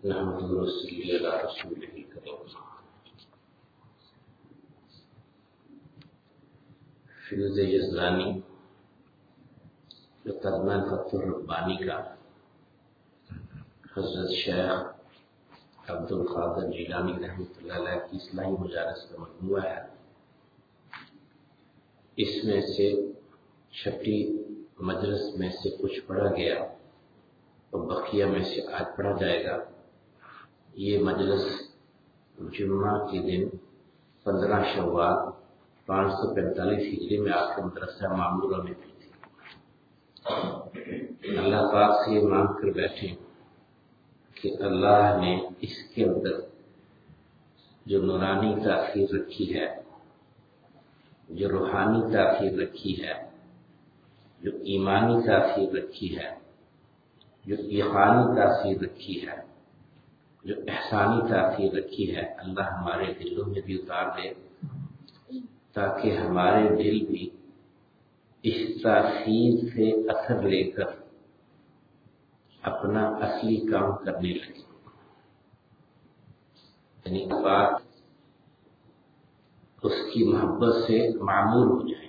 نحمده ونصلي على رسوله الكريم. فیوز یزدانی جو ترجمہ فتح الربانی کا حضرت شیخ عبدالقادر جیلانی رحمۃ اللہ علیہ کی اصلاحی مجالس کا مجموعہ ہے. اس میں سے چھٹی مجلس میں سے کچھ پڑھا گیا اور بقیہ میں سے آج پڑھا جائے گا. یہ مجلس جمعہ کے دن 15 شوال 545 ہجری میں آپ کے مدرسہ معمورہ میں بھی تھی. اللہ پاک سے یہ مانگ کر بیٹھے کہ اللہ نے اس کے اندر جو نورانی تاثیر رکھی ہے، جو روحانی تاثیر رکھی ہے، جو ایمانی تاثیر رکھی ہے، جو ایقانی تاثیر رکھی ہے، جو احسانی تاثیر رکھی ہے، اللہ ہمارے دلوں میں بھی اتار دے تاکہ ہمارے دل بھی اس تاثیر سے اثر لے کر اپنا اصلی کام کرنے لگے. یعنی بات اس کی محبت سے معمور ہو جائے.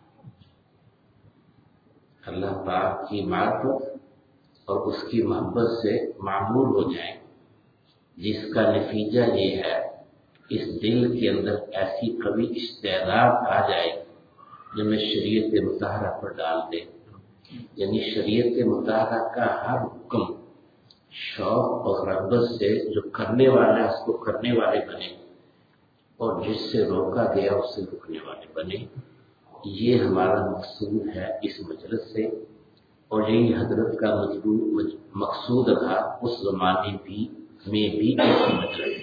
اللہ پاک کی معرفت اور اس کی محبت سے معمور ہو جائیں، جس کا نتیجہ یہ ہے اس دل کے اندر ایسی قوی استعداد آ جائے جو میں شریعت مطہرہ پر ڈال دے. یعنی شریعت مطہرہ کا ہر حکم شوق اور رغبت سے جو کرنے والا ہے اس کو کرنے والے بنے اور جس سے روکا گیا اس سے رکنے والے بنے. یہ ہمارا مقصود ہے اس مجلس سے، اور یہی حضرت کا مقصود تھا اس زمانے میں بھی اس مجلس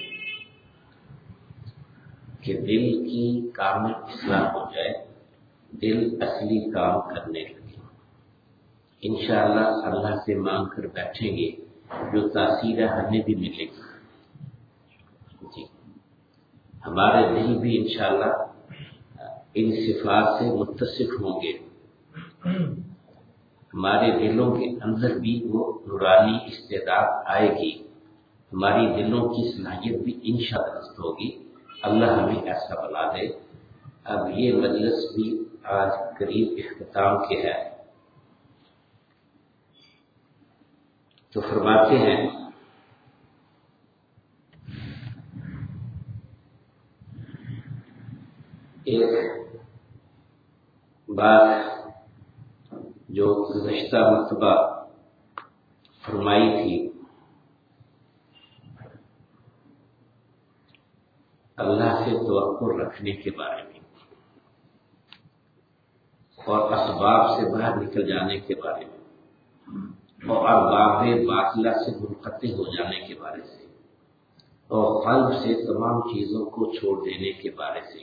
کہ دل کی کامل اصلاح ہو جائے، دل اصلی کام کرنے لگے. انشاءاللہ اللہ سے مانگ کر بیٹھیں گے جو تاثیر ہمیں بھی ملے گی. جی ہمارے دل بھی انشاءاللہ ان صفات سے متصف ہوں گے. ہمارے دلوں کے اندر بھی وہ نورانی استعداد آئے گی، ہماری دلوں کی صلاحیت بھی انشاءاللہ درست ہوگی. اللہ ہمیں ایسا بنا دے. اب یہ مجلس بھی آج قریب اختتام کے ہے تو فرماتے ہیں ایک بات جو گزشتہ مرتبہ فرمائی تھی، اللہ سے توقع رکھنے کے بارے میں اور اسباب سے باہر نکل جانے کے بارے میں اور ارباب باطلہ سے منقطع ہو جانے کے بارے سے اور قلب سے تمام چیزوں کو چھوڑ دینے کے بارے سے.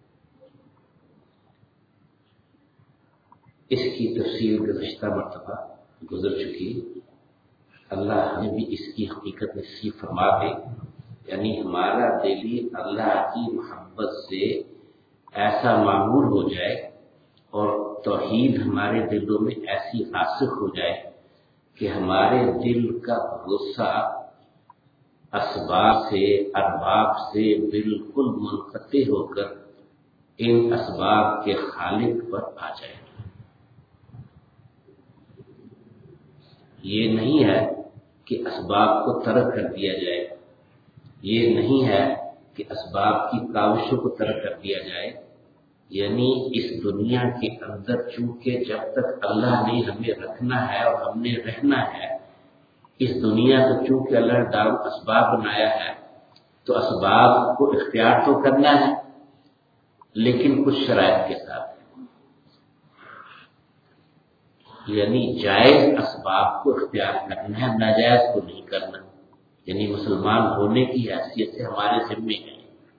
اس کی تفصیل گزشتہ مرتبہ گزر چکی. اللہ ہمیں بھی اس کی حقیقت نصیب فرما دے. یعنی ہمارا دلی اللہ کی محبت سے ایسا معمور ہو جائے اور توحید ہمارے دلوں میں ایسی راسخ ہو جائے کہ ہمارے دل کا بھروسہ اسباب سے ارباب سے بالکل منقطع ہو کر ان اسباب کے خالق پر آ جائے. یہ نہیں ہے کہ اسباب کو ترک کر دیا جائے، یہ نہیں ہے کہ اسباب کی کاوشوں کو ترک کر دیا جائے. یعنی اس دنیا کے اندر چونکہ جب تک اللہ نے ہمیں رکھنا ہے اور ہم نے رہنا ہے، اس دنیا کو چونکہ اللہ نے دار اسباب بنایا ہے تو اسباب کو اختیار تو کرنا ہے لیکن کچھ شرائط کے ساتھ. یعنی جائز اسباب کو اختیار کرنا ہے، ناجائز کو نہیں کرنا. یعنی مسلمان ہونے کی حیثیت سے ہمارے ذمے ہے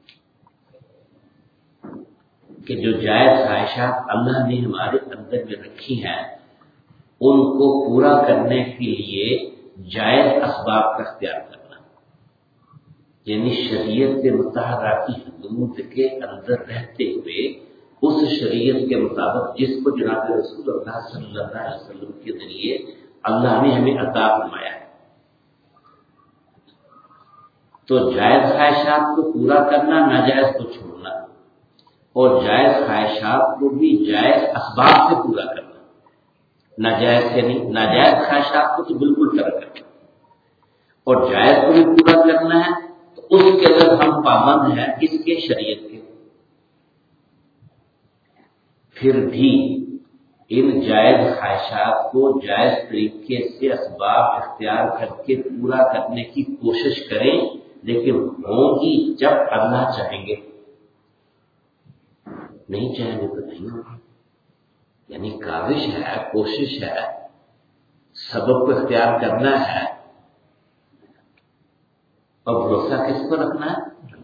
کہ جو جائز خواہشات اللہ نے ہمارے اندر میں رکھی ہیں ان کو پورا کرنے کے لیے جائز اسباب کا اختیار کرنا. یعنی شریعت مطہرہ کی حدود کے اندر رہتے ہوئے اس شریعت کے مطابق جس کو جناب رسول اللہ صلی اللہ علیہ وسلم کے ذریعے اللہ نے ہمیں عطا فرمایا ہے. تو جائز خواہشات کو پورا کرنا، ناجائز کو چھوڑنا، اور جائز خواہشات کو بھی جائز اسباب سے پورا کرنا، ناجائز سے نہیں۔ ناجائز خواہشات کو تو بالکل ترک کرنا اور جائز کو بھی پورا کرنا ہے، تو اس کے اندر ہم پابند ہیں اس کے شریعت کے۔ پھر بھی ان جائز خواہشات کو جائز طریقے سے اسباب اختیار کر کے پورا کرنے کی کوشش کریں، لیکن ہوگی جب اللہ چاہیں گے، نہیں چاہیں گے تو نہیں ہوگی۔ یعنی کاوش ہے، کوشش ہے، سبب کو اختیار کرنا ہے، اور بھروسہ کس پر رکھنا ہے؟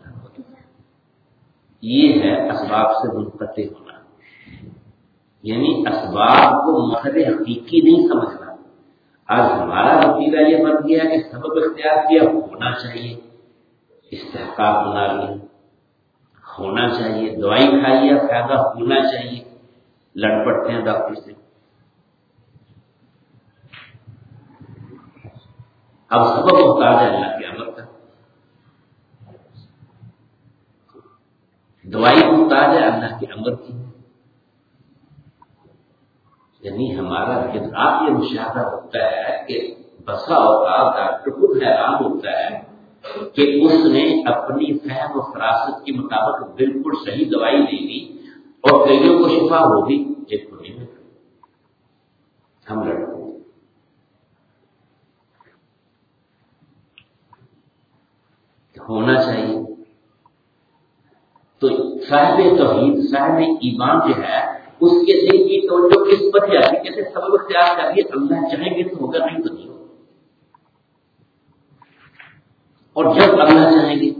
یہ ہے اسباب سے منقطع ہونا، یعنی اسباب کو مقصد حقیقی نہیں سمجھنا۔ آج ہمارا نتیجہ یہ بن گیا کہ سبب اختیار کیا، ہونا چاہیے، استحقاق بنا لیا، ہونا چاہیے، دوائی کھائیے فائدہ ہونا چاہیے، لڑ پڑتے ہیں ڈاکٹر سے۔ اب سبب محتاج ہے اللہ کے امر کا، دوائی محتاج ہے اللہ کے امر کی۔ یعنی ہمارا آپ یہ مشاہدہ ہوتا ہے کہ بسا اوقات ڈاکٹر خود حیران ہوتا ہے کہ اس نے اپنی فہم و فراست کے مطابق بالکل صحیح دوائی لے لی اور کئیوں کو شفا ہوگی، ایک کو نہیں ہوگی۔ ہم لڑتے ہیں۔ ہونا چاہیے تو صاحب توحید، صاحب ایمان جو ہے، اس کے دل کی توجہ کس پر جاتی ہے؟ جیسے سبب اختیار کریے، اللہ چاہیں گے تو ہوگا، نہیں تو نہیں ہوگا۔ اور جب اللہ چاہیں گے،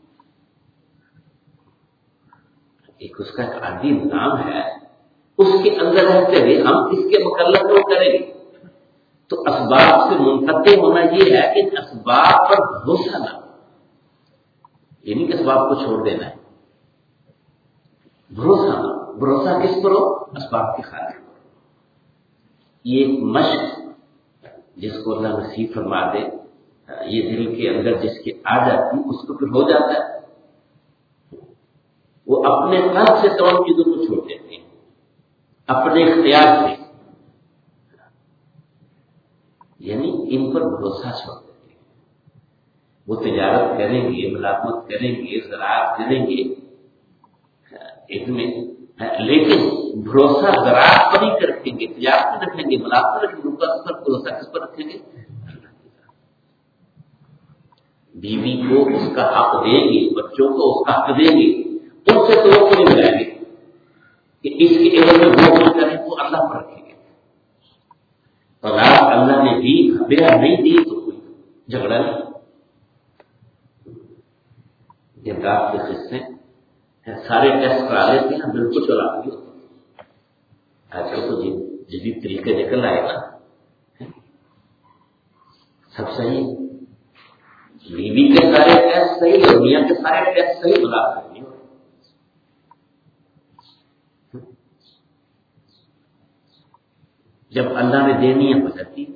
ایک اس کا ایک عادی نظام ہے، اس کے اندر رہتے ہوئے ہم اس کے مکلف کو کریں گے۔ تو اسباب سے منقطع ہونا یہ ہے کہ اسباب پر بھروسہ نہ، یہ نہیں کہ اسباب کو چھوڑ دینا ہے، بھروسہ نہ۔ بھروسہ کس پر ہو؟ اسباب کے خالق پر۔ یہ ایک مشق جس کو اللہ نصیب فرما دے، یہ دل کے اندر جس کے آ جاتی، اس کو پھر ہو جاتا ہے، وہ اپنے قلب سے تمام چیزوں کو چھوڑ دیتے ہیں، اپنے اختیار سے، یعنی ان پر بھروسہ چھوڑ دیتے ہیں۔ وہ تجارت کریں گے، ملازمت کریں گے، زراعت کریں گے، اس میں لیکن بھروسہ زراعت پر ہی رکھیں گے، تجارت پر رکھیں گے، ملازمت رکھیں گے، بھروسہ کس پر رکھیں گے؟ بیوی کو اس کا حق دیں گے، بچوں کو اس کا حق دیں گے، ان سے تو وہ نہیں ملائیں گے کہ اس کے عوض میں وہ کچھ کریں، وہ اللہ پر رکھیں گے۔ اور اللہ نے دی، میرا نہیں دی تو کوئی جھگڑا نہیں۔ یہ رات کے قصے سارے ٹیسٹ کرا لیتے ہیں، بالکل چلا نہیں ہوتا۔ آج کل تو جدید طریقے نکل آئے نا، سب صحیح، بیوی کے سارے ٹیسٹ صحیح اور میاں کے سارے ٹیسٹ صحیح، بلا نہیں ہو۔ جب اللہ نے دینی ہے ہو جاتی۔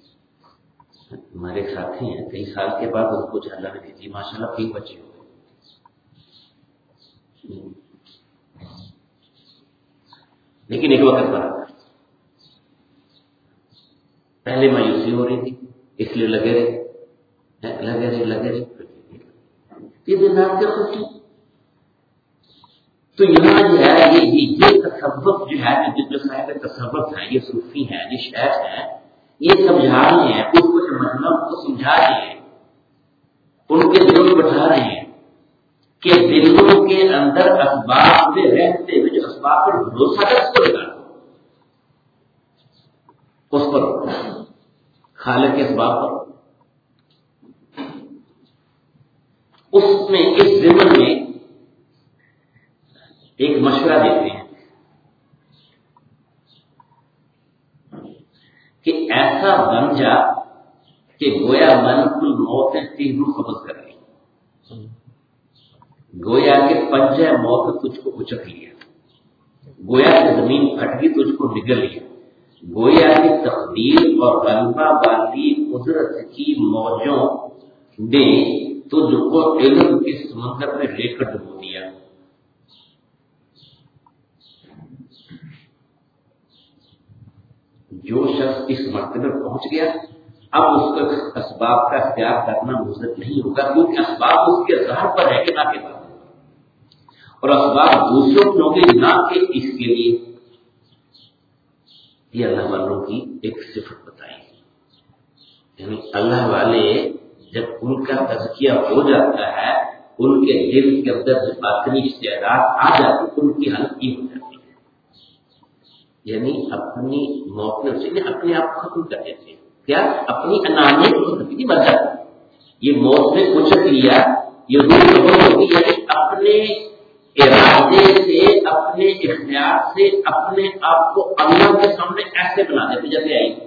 ہمارے ساتھی ہیں، کئی سال کے بعد ان کو اللہ نے دی، ماشاء اللہ 3 بچے ہو گئے، لیکن ایک وقت پر پہلے مایوسی ہو رہی تھی، اس لیے لگے رہے یہ دن رات کے خوشی۔ تو یہاں جو ہے یہ تصوف جو ہے، جو صاحب تصوف ہیں، یہ صوفی ہیں، یہ شیخ ہیں، یہ سمجھا رہے ہیں، اس کو سمجھنا کو سمجھا رہے ہیں، ان کے دلوں میں بٹھا رہے ہیں کہ دلوں کے اندر اسباب میں رہتے ہوئے جو اسباب پر بھروسہ ہے، اس کو لگا اس پر خالق کے اسباب پر، اس میں اس ضمن میں ایک مشورہ دیتے ہیں کہ ایسا بن جا کہ گویا ملک الموت تیز روح قبض کر لی، گویا کہ پنجہ موت تجھ کو اچک لیا، گویا کہ زمین پھٹ گئی تجھ کو نگل لیا، گویا کہ تقدیر اور غلبہ والی قدرت کی موجوں نے تجھ کو علم کے سمندر میں لے کر ڈبو دیا. جو شخص اس مرتبے پر پہنچ گیا اب اس کو اسباب کا اختیار کرنا مضر نہیں ہوگا، کیونکہ اسباب اس کے ظاہر پر ہے کہ نہ کے بعد، اور اسباب دوسروں کے ہوں گے نہ کہ اس کے لیے. یہ اللہ والوں کی ایک صفت بتائی. یعنی اللہ والے جب ان کا تزکیہ ہو جاتا ہے، ان کے دل کے اندر باطنی استعداد آ جاتی، ان کی حالت یہ ہو جاتی ہے. یعنی اپنی موت سے اپنے آپ کو ختم کر دیتے ہیں. کیا اپنی انانیت کو ختم کی مر جاتی. یہ موت نے کچھ لیا، یہ روح ہوگی، یعنی اپنے ارادے سے، اپنے اختیار سے اپنے آپ کو اللہ کے سامنے ایسے بنا دیتے جیسے آئی.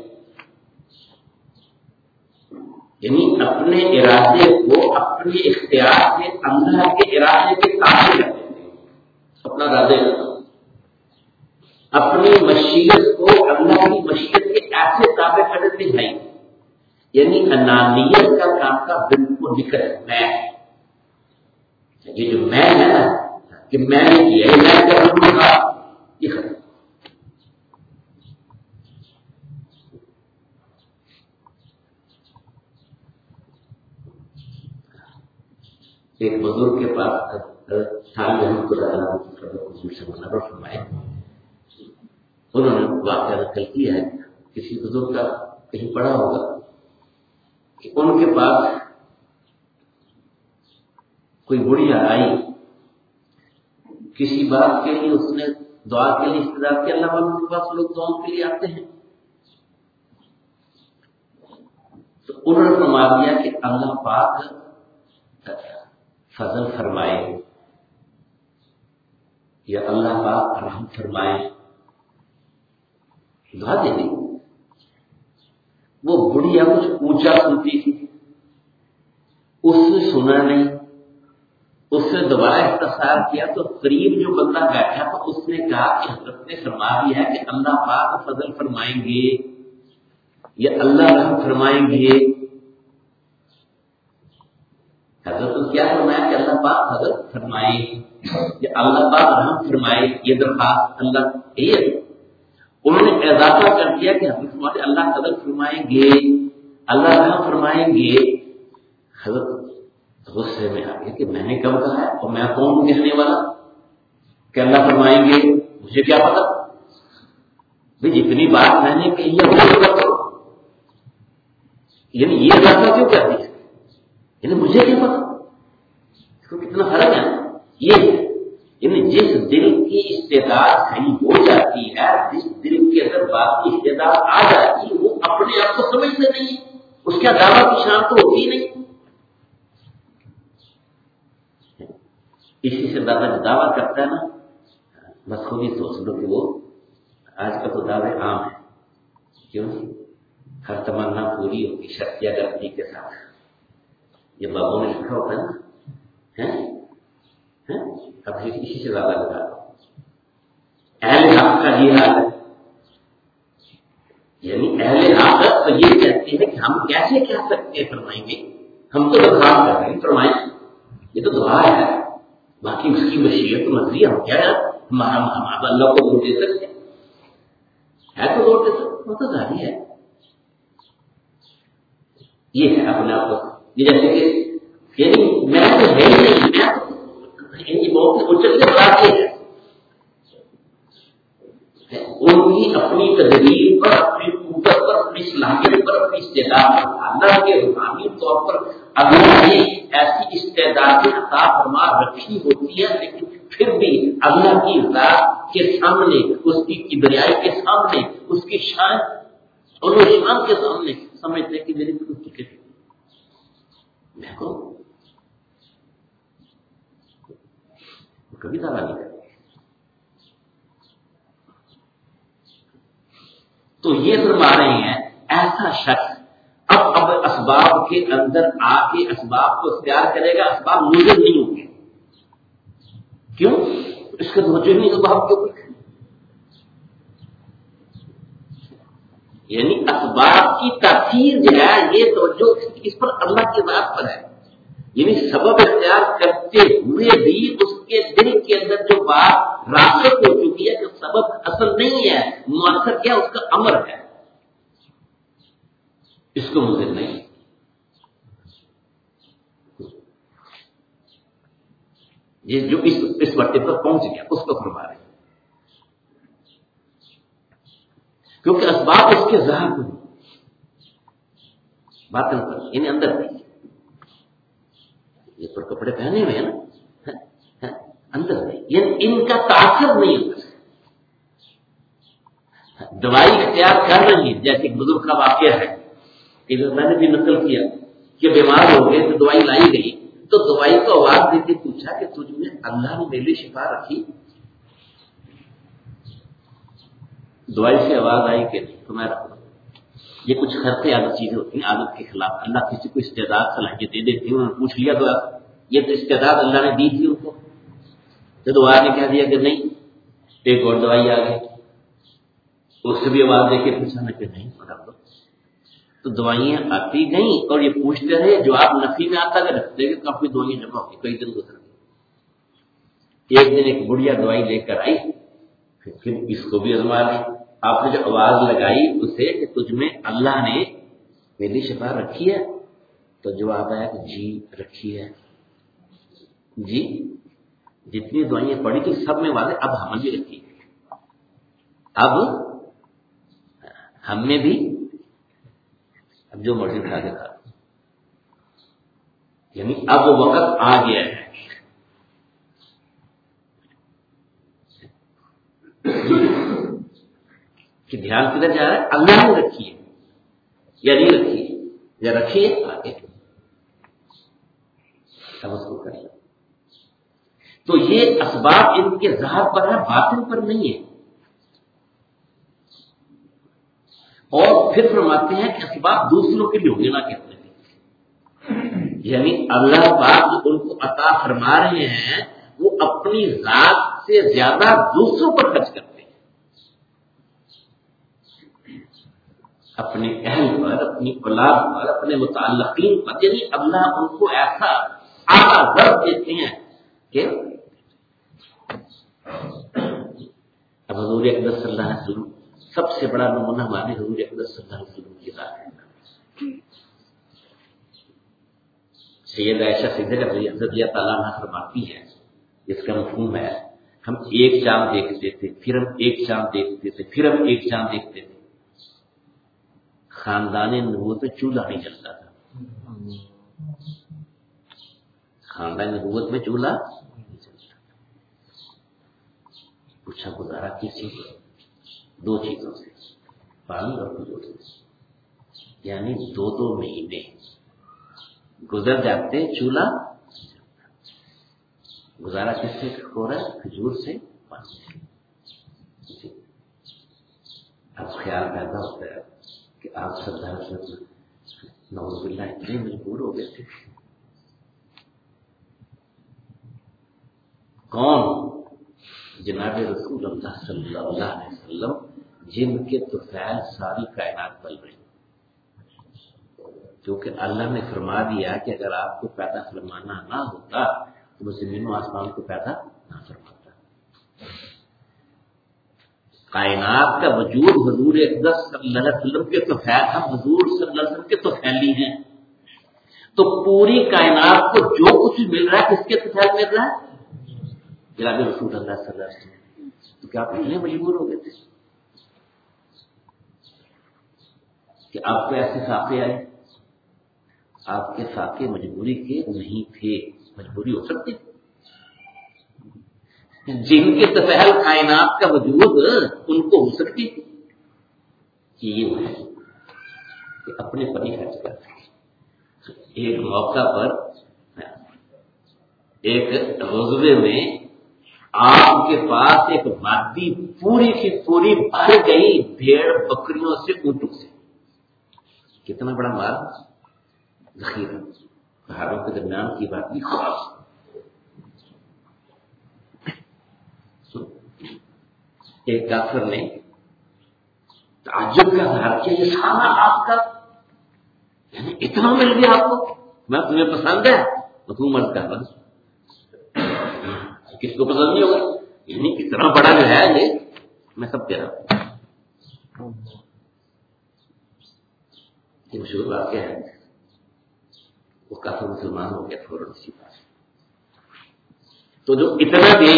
یعنی اپنے ارادے کو اپنے اختیار سے اللہ کے ارادے کے تابع کر دیتے ہیں. اپنا ارادے اپنی مشیت کو اللہ کی مشیت کے ایسے تابع کر دیتے ہیں. یعنی انانیت کا کام کا بالکل نکل میں، یہ جو میں ہے نا کہ میں نے کیا میں کروں گا، یہ ختم. ایک بزرگ کے پاس فرمائے، انہوں نے واقعہ نقل کیا ہے، کسی بزرگ کا کہیں پڑھا ہوگا کہ ان کے پاس کوئی بڑھیا آئی، کسی بات کے لیے اس نے دعا کے لیے استدعا کیا. اللہ والوں کے پاس لوگ دعاؤں کے لیے آتے ہیں، تو انہوں نے فرما دیا کہ اللہ پاک فضل فرمائے یا اللہ پاک رحم فرمائے، دعا دے دی. وہ بڑھیا کچھ اونچا سنتی تھی، اس نے سنا نہیں، اس سے دوبارہ اختصار کیا تو قریب جو بندہ بیٹھا تھا اس نے کہا کہ حضرت نے فرما دیا ہے کہ اللہ پاک فضل فرمائیں گے یا اللہ رحم فرمائیں گے. حضرت نے کیا فرمایا کہ اللہ پاک فضل فرمائے یا اللہ پاک رحم فرمائے، یہ درخواست اللہ یہ. انہوں نے اضافہ کر دیا کہ حضرت فرماتے اللہ فضل فرمائیں گے، اللہ رحم فرمائیں گے. حضرت غصے میں آ گیا کہ میں نے کب کہا ہے اور میں کون ہوں کہنے والا کہ اللہ فرمائیں گے، مجھے کیا پتا بھائی جتنی بات میں نے کہی ہے وہ کرو. یعنی یہ اضافہ کیوں کر دیا، یعنی مجھے کیا پتا. کتنا فرق ہے یہ. یعنی جس دل کی استعداد صحیح ہو جاتی ہے، جس دل کے اندر بات کی استعداد آ جاتی ہے، وہ اپنے آپ کو سمجھتے نہیں، اس کا دعویٰ کی شان تو ہوتی نہیں. اسی سے دعویٰ کرتا ہے نا، بس خود ہی سوچ لو کہ وہ آج کا تو دعوے عام ہے. کیوں؟ ہر تمنا پوری ہوگی شرطیہ گرفتی کے ساتھ. یہ بابوں نے لکھا ہوتا ہے نا، اب اسی سے زیادہ لگا. اہل حق کا یہ حال ہے. یعنی اہل حق تو یہ کہتے ہیں کہ ہم کیسے کہہ سکتے ہیں فرمائیں گے، ہم تو درخواست کر رہے ہیں فرمائیں. یہ تو دعا ہے، باقی اس کی مشیت مرضی ہم کیا ہے، ہم اللہ کو ووٹ دے سکتے ہیں تو ووٹ دے سکتے، وہ تو ظاہر ہے. یہ ہے اپنے آپ کو، یہ جیسے کہ یعنی میں تو ہے ہی نہیں، میں بہت اچھے سے بڑھاتے ہیں. ان کی اپنی تدبیر پر، اپنی قوت پر، اپنی صلاحیت پر، اپنی استعداد پر، اللہ کے روحانی طور پر اللہ نے ایسی استعدادیں عطا فرما رکھی ہوتی ہے، لیکن پھر بھی اللہ کی ذات کے سامنے، اس کی کبریائی کے سامنے، اس کی شان اور شان کے سامنے سمجھتے کہ میری کچھ میں کو کبھی دعویٰ نہیں کرتے. تو یہ فرما رہے ہیں ایسا شخص اب اسباب کے اندر آ کے اسباب کو اختیار کرے گا، اسباب مضر نہیں ہوں گے. کیوں؟ اس کا توجہ نہیں اسباب کے اوپر. یعنی اسباب کی تاثیر جو ہے یہ توجہ اس پر اللہ کی ذات پر ہے. یعنی سبب اختیار کرتے ہوئے بھی اس کے دل کے اندر جو بات راسخ ہو چکی ہے کہ سبب اصل نہیں ہے، مؤثر کیا اس کا امر ہے، اس کو مضر نہیں. یہ جو اس مرتبے پر پہنچ گیا اس کو فرما رہے ہیں، کیونکہ اسباب اس کے ظاہر پر باطن پر یعنی اندر نہیں. یہ پر کپڑے پہنے ہوئے ہیں نا، اندر نہیں، یعنی ان کا تاثر نہیں اندر سے. دوائی اختیار کر رہی ہے، جیسے بزرگ کا واقعہ ہے کہ میں نے بھی نقل کیا کہ بیمار ہو گئے تو دوائی لائی گئی، تو دوائی کو آواز دے کے پوچھا کہ تجھ میں اللہ نے میرے لیے شفا رکھی؟ دوائی سے آواز آئی کہ نہیں، تو میں رکھوں. یہ کچھ خرق عادت چیزیں ہوتی ہیں، عادت کے خلاف. اللہ کسی کو استعداد صلاحیت دے دیتی ہے، انہوں نے پوچھ لیا تو یہ تو استعداد اللہ نے دی تھی ان کو، تو دعا نے کہہ دیا کہ نہیں. ایک اور دوائی آ گئی، اس سے بھی آواز دے کے پوچھا نہ کہ نہیں رکھ دو. تو دوائیاں آتی گئیں اور یہ پوچھتے رہے، جواب نفی میں آتا گیا، رکھتے گئے، کافی دوائیاں جمع ہوئی، کئی دن گزر گئے. ایک دن ایک بڑھیا دوائی لے کر آئی، پھر اس کو بھی آزما لی. آپ نے جو آواز لگائی اسے کہ تجھ میں اللہ نے میری شفا رکھی ہے، تو جواب آیا کہ جی رکھی ہے. جی جتنی دوائیاں پڑی تھی سب میں واضح، اب ہم بھی رکھی ہے، اب ہم میں بھی اب جو مرضی اٹھا کے کھا، یعنی اب وہ وقت آ گیا ہے. کہ دھیان کدھر جا رہا ہے؟ اللہ نے رکھی ہے یا نہیں رکھی ہے، یا رکھی ہے آگے اب اس کو کر لیں. تو یہ اسباب ان کے ظاہر پر ہے، باطن پر نہیں ہے. اور پھر فرماتے ہیں کہ اسباب دوسروں کے لیے ہوگے نہ کہتے ہیں، یعنی اللہ پاک جو ان کو عطا فرما رہے ہیں وہ اپنی ذات سے زیادہ دوسروں پر خرچ کرتے ہیں، اپنے اہل پر، اپنی اولاد پر، اپنے متعلقین پر. یعنی اللہ ان کو ایسا اعلیٰ ضرب دیتے ہیں کہ اب حضور اقدس صلی اللہ علیہ وسلم سب سے بڑا نمونہ ہمارے حضور اقدس صلی اللہ علیہ وسلم کی ذات ہے. سید عائشہ صدیقہ رضی اللہ تعالیٰ عنہا فرماتی ہے، جس کا مفہوم ہے ہم ایک چاند دیکھتے تھے، پھر ہم ایک چاند دیکھتے تھے، پھر ہم ایک چاند دیکھتے تھے. خاندان نبوت میں چولہا نہیں جلتا تھا، خاندان نبوت میں چولہا نہیں جلتا. پوچھا گزارا کس چیز سے؟ دو چیزوں سے، پانی اور کھجور سے. یعنی دو مہینے گزر جاتے چولہا گزارا کس سے ہو رہا ہے؟ کھجور سے، پانی سے. اب خیال پیدا ہوتا ہے کہ آپ صلی اللہ علیہ وسلم نعوذ باللہ اتنے مجبور ہو گئے تھے. کون؟ جناب رسول اللہ صلی اللہ علیہ وسلم، جن کے طفیل ساری کائنات پل رہی. کیونکہ اللہ نے فرما دیا کہ اگر آپ کو پیدا فرمانا نہ ہوتا تو وہ زمین و آسمان کو پیدا نہ فرماتا. کائنات کا وجود حضور اقدس صلی اللہ علیہ وسلم کے طفیل، ہم حضور صلی اللہ علیہ وسلم کے طفیلی ہیں. تو پوری کائنات کو جو کچھ مل رہا ہے کس کے طفیل مل رہا ہے؟ جناب رسول اللہ صلی اللہ علیہ وسلم. تو کیا آپ اتنے مجبور ہو گئے تھے کہ آپ کو ایسے ساقے آئے؟ آپ کے ساقے مجبوری کے نہیں تھے. مجبوری ہو سکتی تھی، جن کے طفیل کائنات کا وجود ان کو ہو سکتی تھی کہ یہ ہے کہ اپنے پر ہی خرچ کرتے. ایک موقع پر ایک غزوے میں آپ کے پاس ایک وادی پوری کی پوری بھر گئی بھیڑ بکریوں سے، اونٹوں سے. کتنا بڑا مال ذخیرہ، پہاڑوں کے درمیان کی وادی خاص. ایک کافر نے تعجب کا اظہار کیا، یہ سارا آپ کا، یعنی اتنا مل گیا آپ کو، میں تمہیں پسند ہے؟ حکومت کا بس کس کو پسند نہیں ہوگا؟ یعنی اتنا بڑا جو ہے یہ میں سب کہہ رہا ہوں. یہ مشہور واقعہ ہے، وہ کافی مسلمان ہو گیا فوراً اسی بات. تو جو اتنا بھی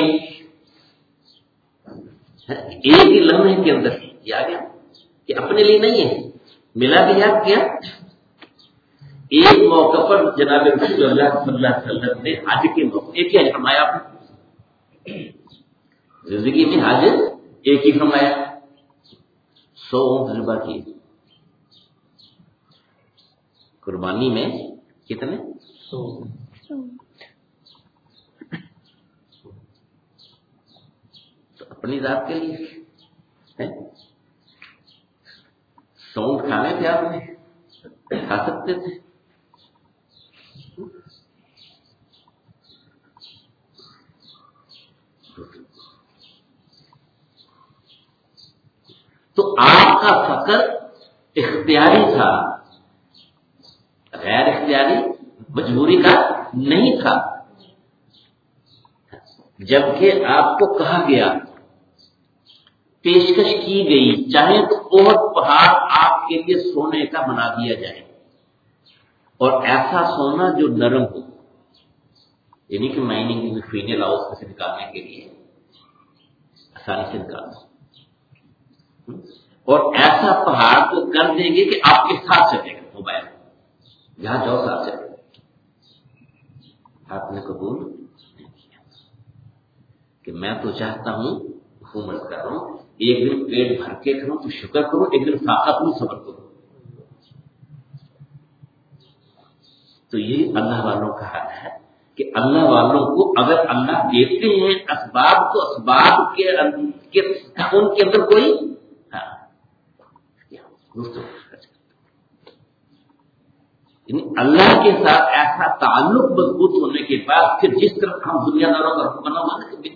ایک ہی لمحے کے اندر یہ آ گیا کہ اپنے لیے نہیں ہے، ملا بھی یاد کیا. ایک موقع پر جناب رسول اللہ صلی اللہ علیہ وسلم نے حج کے موقع ایک ہی حج فرمایا، آپ نے زندگی میں حج ایک ہی فرمایا، 100 اونٹ ذبح کی. قربانی میں کتنے؟ 100. تو اپنی ذات کے لیے 100 اونٹ کھانے تھے، آپ نے کھا سکتے تھے. تو آپ کا فقر اختیاری تھا، غیر اختیاری مجبوری کا نہیں تھا. جبکہ آپ کو کہا گیا، پیشکش کی گئی، چاہے تو احد پہاڑ آپ کے لیے سونے کا بنا دیا جائے، اور ایسا سونا جو نرم ہو، یعنی کہ مائننگ مشینیں لاؤ اس میں سے نکالنے کے لیے آسانی سے نکالنا، اور ایسا پہاڑ کو کر دیں گے کہ آپ کے ساتھ چلے گا، موبائل جہاں جاؤ ساتھ چلے گا. آپ نے قبول نہیں کیا کہ میں تو چاہتا ہوں حکومت کر رہا ہوں، ایک دن پیٹ بھر کے کروں تو شکر کروں، ایک دن طاقت میں صبر کروں. تو یہ اللہ والوں کا حال ہے کہ اللہ والوں کو اگر اللہ دیتے ہیں اسباب، تو اسباب کے ان کے اندر کوئی یعنی اللہ کے ساتھ ایسا تعلق مضبوط ہونے کے بعد پھر جس طرح ہم دنیا داروں کا رخ بنا ہوا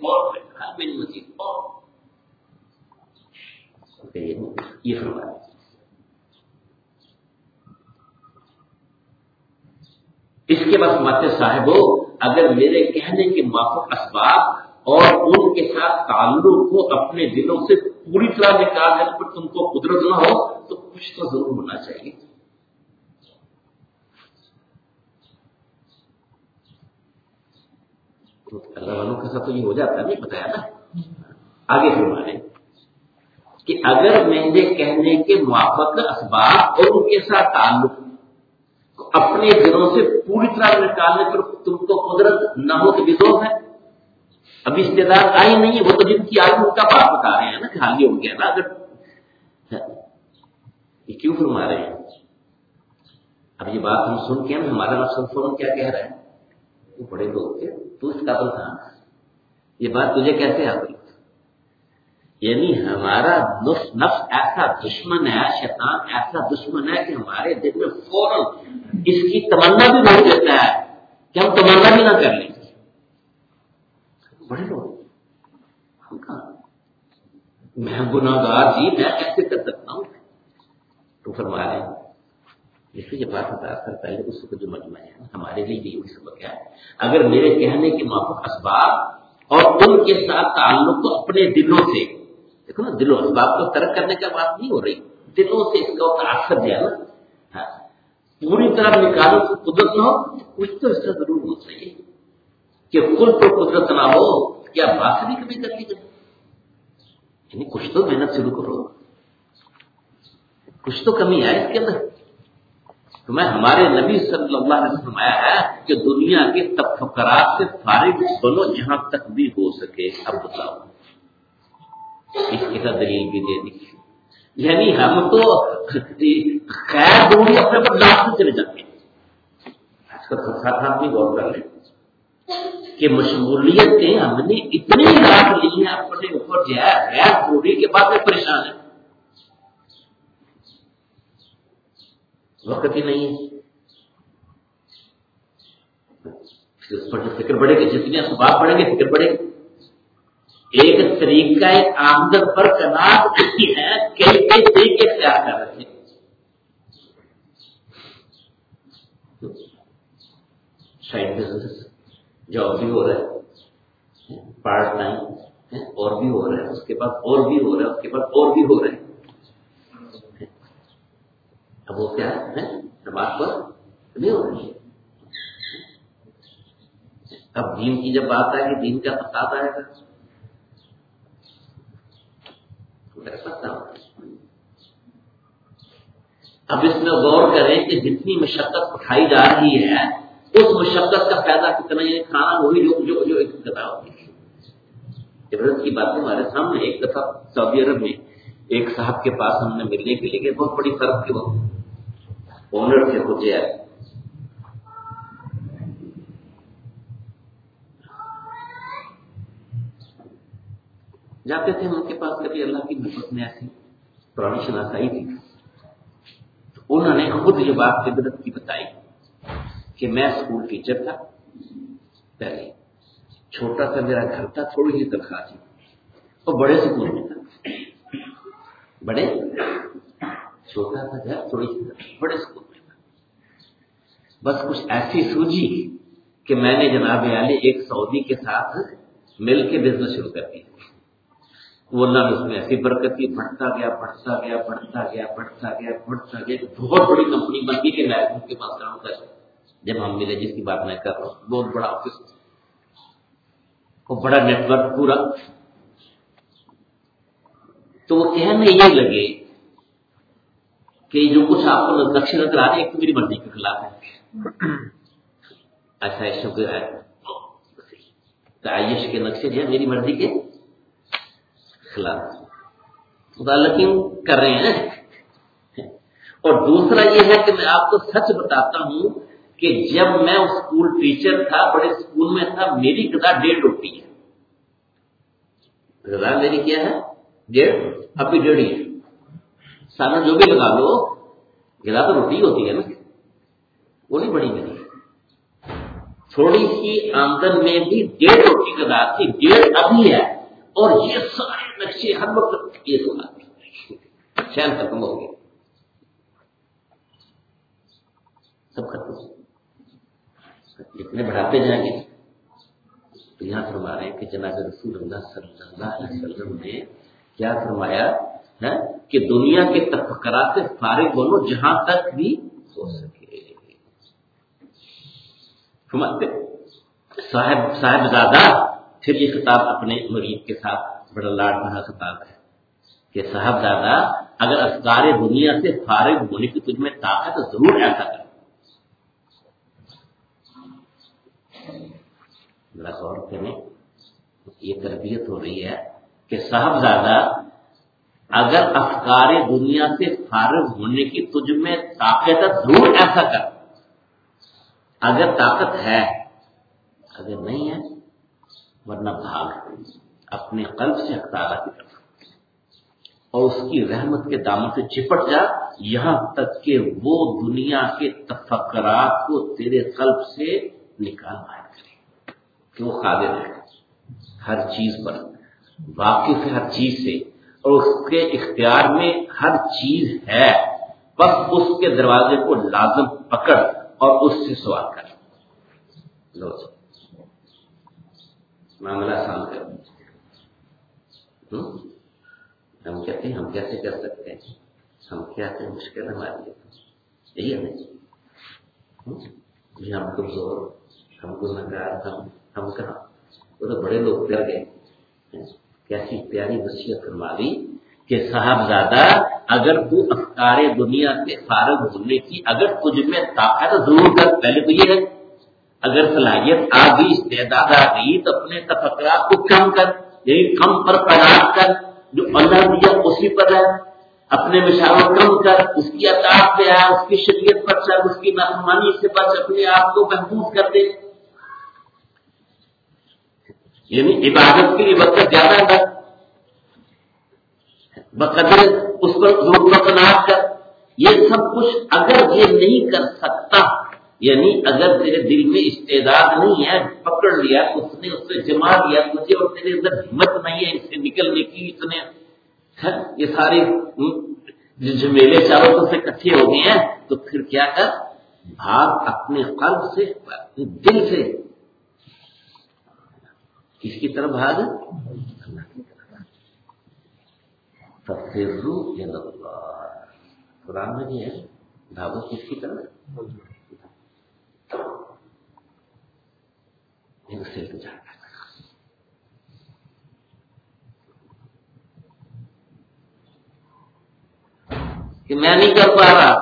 یہ فرمایا. اس کے بعد فرماتے صاحبو، اگر میرے کہنے کے موافق اسباب اور ان کے ساتھ تعلق کو اپنے دلوں سے پوری طرح نکال دینے پر تم کو قدرت نہ ہو تو کچھ تو ضرور ہونا چاہیے. اللہ والوں کے ساتھ تو یہ ہو جاتا ہے، نہیں بتایا نا. آگے فرمانے کہ اگر میرے کہنے کے موافق اسباب اور ان کے ساتھ تعلق اپنے دلوں سے پوری طرح نکالنے پر تم کو قدرت نہ ہو تو بدو ہے. ابھی استعداد آئی نہیں ہے، وہ تو جن کی آئی ان کا بات بتا رہے ہیں نا کہ حال یہ ہو گیا نا. اگر یہ کیوں فرما رہے ہیں؟ اب یہ بات ہم سن کے نا ہمارا نفس فوراً کیا کہہ رہا ہے، وہ بڑے لوگ تھے، تو اس قابل تھا، یہ بات تجھے کیسے حاصل؟ یعنی ہمارا نفس ایسا دشمن ہے، شیطان ایسا دشمن ہے کہ ہمارے دل میں فوراً اس کی تمنا بھی بڑھ دیتا ہے کہ ہم تمنا بھی نہ کر لیں. بڑے لوگ ہم کہاں، میں گناہگار جی، میں کیسے کر سکتا ہوں؟ تو فرما رہے ہیں اس لیے یہ بات بتا کر پہلے اس کو جو مجمع ہے ہمارے لیے یہ سبق ہے. اگر میرے کہنے کے موافق اسباب اور ان کے ساتھ تعلق کو اپنے دلوں سے، دیکھو نا دلوں، اسباب کو ترک کرنے کا بات نہیں ہو رہی، دلوں سے اس کا تاثر ہے نا، پوری طرح نکالو تو قدرت نہ ہو تو کچھ تو اس کا ضرور ہونا چاہیے کہ خود تو قدرت نہ ہو کیا بات نہیں کبھی کر لی جائے. یعنی کچھ تو محنت شروع کرو، کچھ تو کمی ہے اس کے اندر. تو میں ہمارے نبی صلی اللہ علیہ وسلم آیا ہے کہ دنیا کے تفکرات سے فارغ بنو جہاں تک بھی ہو سکے. اب بتاؤ اس کے ساتھ دلیل بھی دے دی. یعنی ہم تو خیر دونوں اپنے پر لاکھ سے چلے جاتے ہیں. آج کل ساتھ بھی غور کر لیں کہ مشغولیتیں ہم نے اتنی لاکھ لی ہیں اپنے اوپر جو ہے غیر ضروری کے بعد میں پریشان ہے، وقت ہی نہیں ہے. اس پر جو فکر بڑھے گی، جتنے اسباب بڑھیں گے فکر بڑھے گی. ایک طریقہ آمدن پر کناعت ایسی ہے، کئی طریقے اختیار کر رکھے. سائڈ بزنس، جاب بھی ہو رہا ہے، پارٹ ٹائم اور بھی ہو رہا ہے، اس کے بعد اور بھی ہو رہا ہے، اس کے بعد اور بھی ہو رہا ہے. اب وہ کیا ہے، نماز پر نہیں ہو رہی ہے. اب دین کی جب بات آئے گی، دین کا فساد آئے گا. اب اس میں غور کریں کہ جتنی مشقت اٹھائی جا رہی ہے اس مشقت کا فائدہ کتنا، یہ کھانا وہی جو ابتدا ہوتی ہے. عبرت کی بات ہمارے سامنے. ایک دفعہ سعودی عرب میں ایک صاحب کے پاس ہم نے ملنے کے لیے، بہت بڑی فرق کی وہ اونر تھے خود ہے. جاتے تھے ان کے پاس، کبھی اللہ کی محبت میں ایسی پرانی شناسائی تھی. انہوں نے خود یہ بات عبرت کی بتائی کہ میں اسکول ٹیچر تھا پہلے، چھوٹا سا میرا گھر تھا، تھوڑی سی تنخواہ تھی، اور بڑے اسکول میں تھا. بڑے چھوٹا سا گھر، تھوڑی سی بڑے اسکول میں تھا. بس کچھ ایسی سوجی کہ میں نے جناب عالی ایک سعودی کے ساتھ مل کے بزنس شروع کر دیا. وہ اللہ نے اس میں ایسی برکت کی، بڑھتا گیا بڑھتا گیا بڑھتا گیا بڑھتا گیا بڑھتا گیا، بہت بڑی کمپنی بن گئی کہ میں ان کے پاس کام کر. جب ہم ملے، جس کی بات میں کر رہا ہوں، بہت بڑا آفس، بڑا نیٹ ورک پورا. تو وہ کہنے یہ لگے کہ جو کچھ آپ کو نقشے نظر آ رہے ہیں، ایک تو میری مرضی کے خلاف ہے. ایسا ایشو کے تعیش کے نقشے جو ہے میری مرضی کے خلاف، خدا یقین کر رہے ہیں. اور دوسرا یہ ہے کہ میں آپ کو سچ بتاتا ہوں کہ جب میں اسکول ٹیچر تھا، بڑے اسکول میں تھا، میری غذا 1.5 روٹی ہے. غذا میری کیا ہے؟ 1.5. اب بھی 1.5 ہے. سارا جو بھی لگا لو، غذا تو روٹی ہوتی ہے نا، وہ نہیں بڑی میری. تھوڑی سی آمدن میں بھی 1.5 روٹی غذا تھی، 1.5 ابھی ہے. اور یہ سارے نقشے ہر وقت یہ سنا، چین ختم ہو گیا، سب ختم. جتنے بڑھاتے جائیں گے تو یہاں فرما رہے ہیں کہ جناب رسول اللہ صلی اللہ علیہ وسلم نے کیا فرمایا ہے کہ دنیا کے تفکرات سے فارغ بنو جہاں تک بھی ہو سکے. صاحبزادہ، پھر یہ خطاب اپنے مرید کے ساتھ بڑا لاڈ بھرا خطاب ہے کہ صاحبزادہ اگر افکار دنیا سے فارغ ہونے کی تجھ میں طاقت ہے تو ضرور ایسا کر. ذرا غور کریں، یہ تربیت ہو رہی ہے کہ صاحبزادہ اگر افکار دنیا سے فارغ ہونے کی تجھ میں طاقت ہے ضرور ایسا کر. اگر طاقت ہے، اگر نہیں ہے ورنہ بھاگ اپنے قلب سے حق تعالیٰ کی طرف اور اس کی رحمت کے دامن سے چپٹ جا، یہاں تک کہ وہ دنیا کے تفکرات کو تیرے قلب سے نکال باہر کرے کہ وہ قادر ہے ہر چیز پر، واقف ہے ہر چیز سے، اور اس کے اختیار میں ہر چیز ہے. بس اس کے دروازے کو لازم پکڑ اور اس سے سوال کر. لو معاملہ آسان کر. ہم کہتے ہیں ہم کیسے کر سکتے ہیں، ہم کیا کریں، مشکل ہمارے لیے یہی ہے جی. ہم کمزور، ہم گنہگار، ہم کہاں. وہ تو بڑے لوگ کر گئے. کیسی پیاری وصیت فرما دی کہ صاحبزادہ اگر تو افکار دنیا سے فارغ ہونے کی اگر تجھ میں طاقت ضرور کر. پہلے تو یہ ہے اگر صلاحیت آ گئی، استعداد آ گئی تو اپنے تفکرات کو کم کر، یعنی کم پر قناعت کر، جو اللہ دیا اسی پر ہے. اپنے مشاور کم کر، اس کی اطاعت پہ آ، اس کی شریعت پر چل، اس کی نافرمانی سے بچ، اپنے آپ کو محفوظ کر دے. یعنی عبادت کے لیے وقت زیادہ کر، بقدر اس پر ضرور قناعت کر. یہ سب کچھ اگر یہ نہیں کر سکتا، یعنی اگر تیرے دل میں استعداد نہیں ہے، پکڑ لیا اس نے، اس سے جما لیا تجھے، اور تیرے اندر ہمت نہیں ہے اس سے نکلنے کی، اتنے یہ سارے جھمیلے چاروں طرف سے اکٹھے ہو گئے ہیں، تو پھر کیا کر، بھاگ اپنے قلب سے، اپنے دل سے. کس کی طرف بھاگ؟ اللہ کی طرف. ففروا الی اللہ. قرآن میں بھی ہے بھاگو کس کی طرف؟ سے تو جانا کہ میں نہیں کر پا رہا،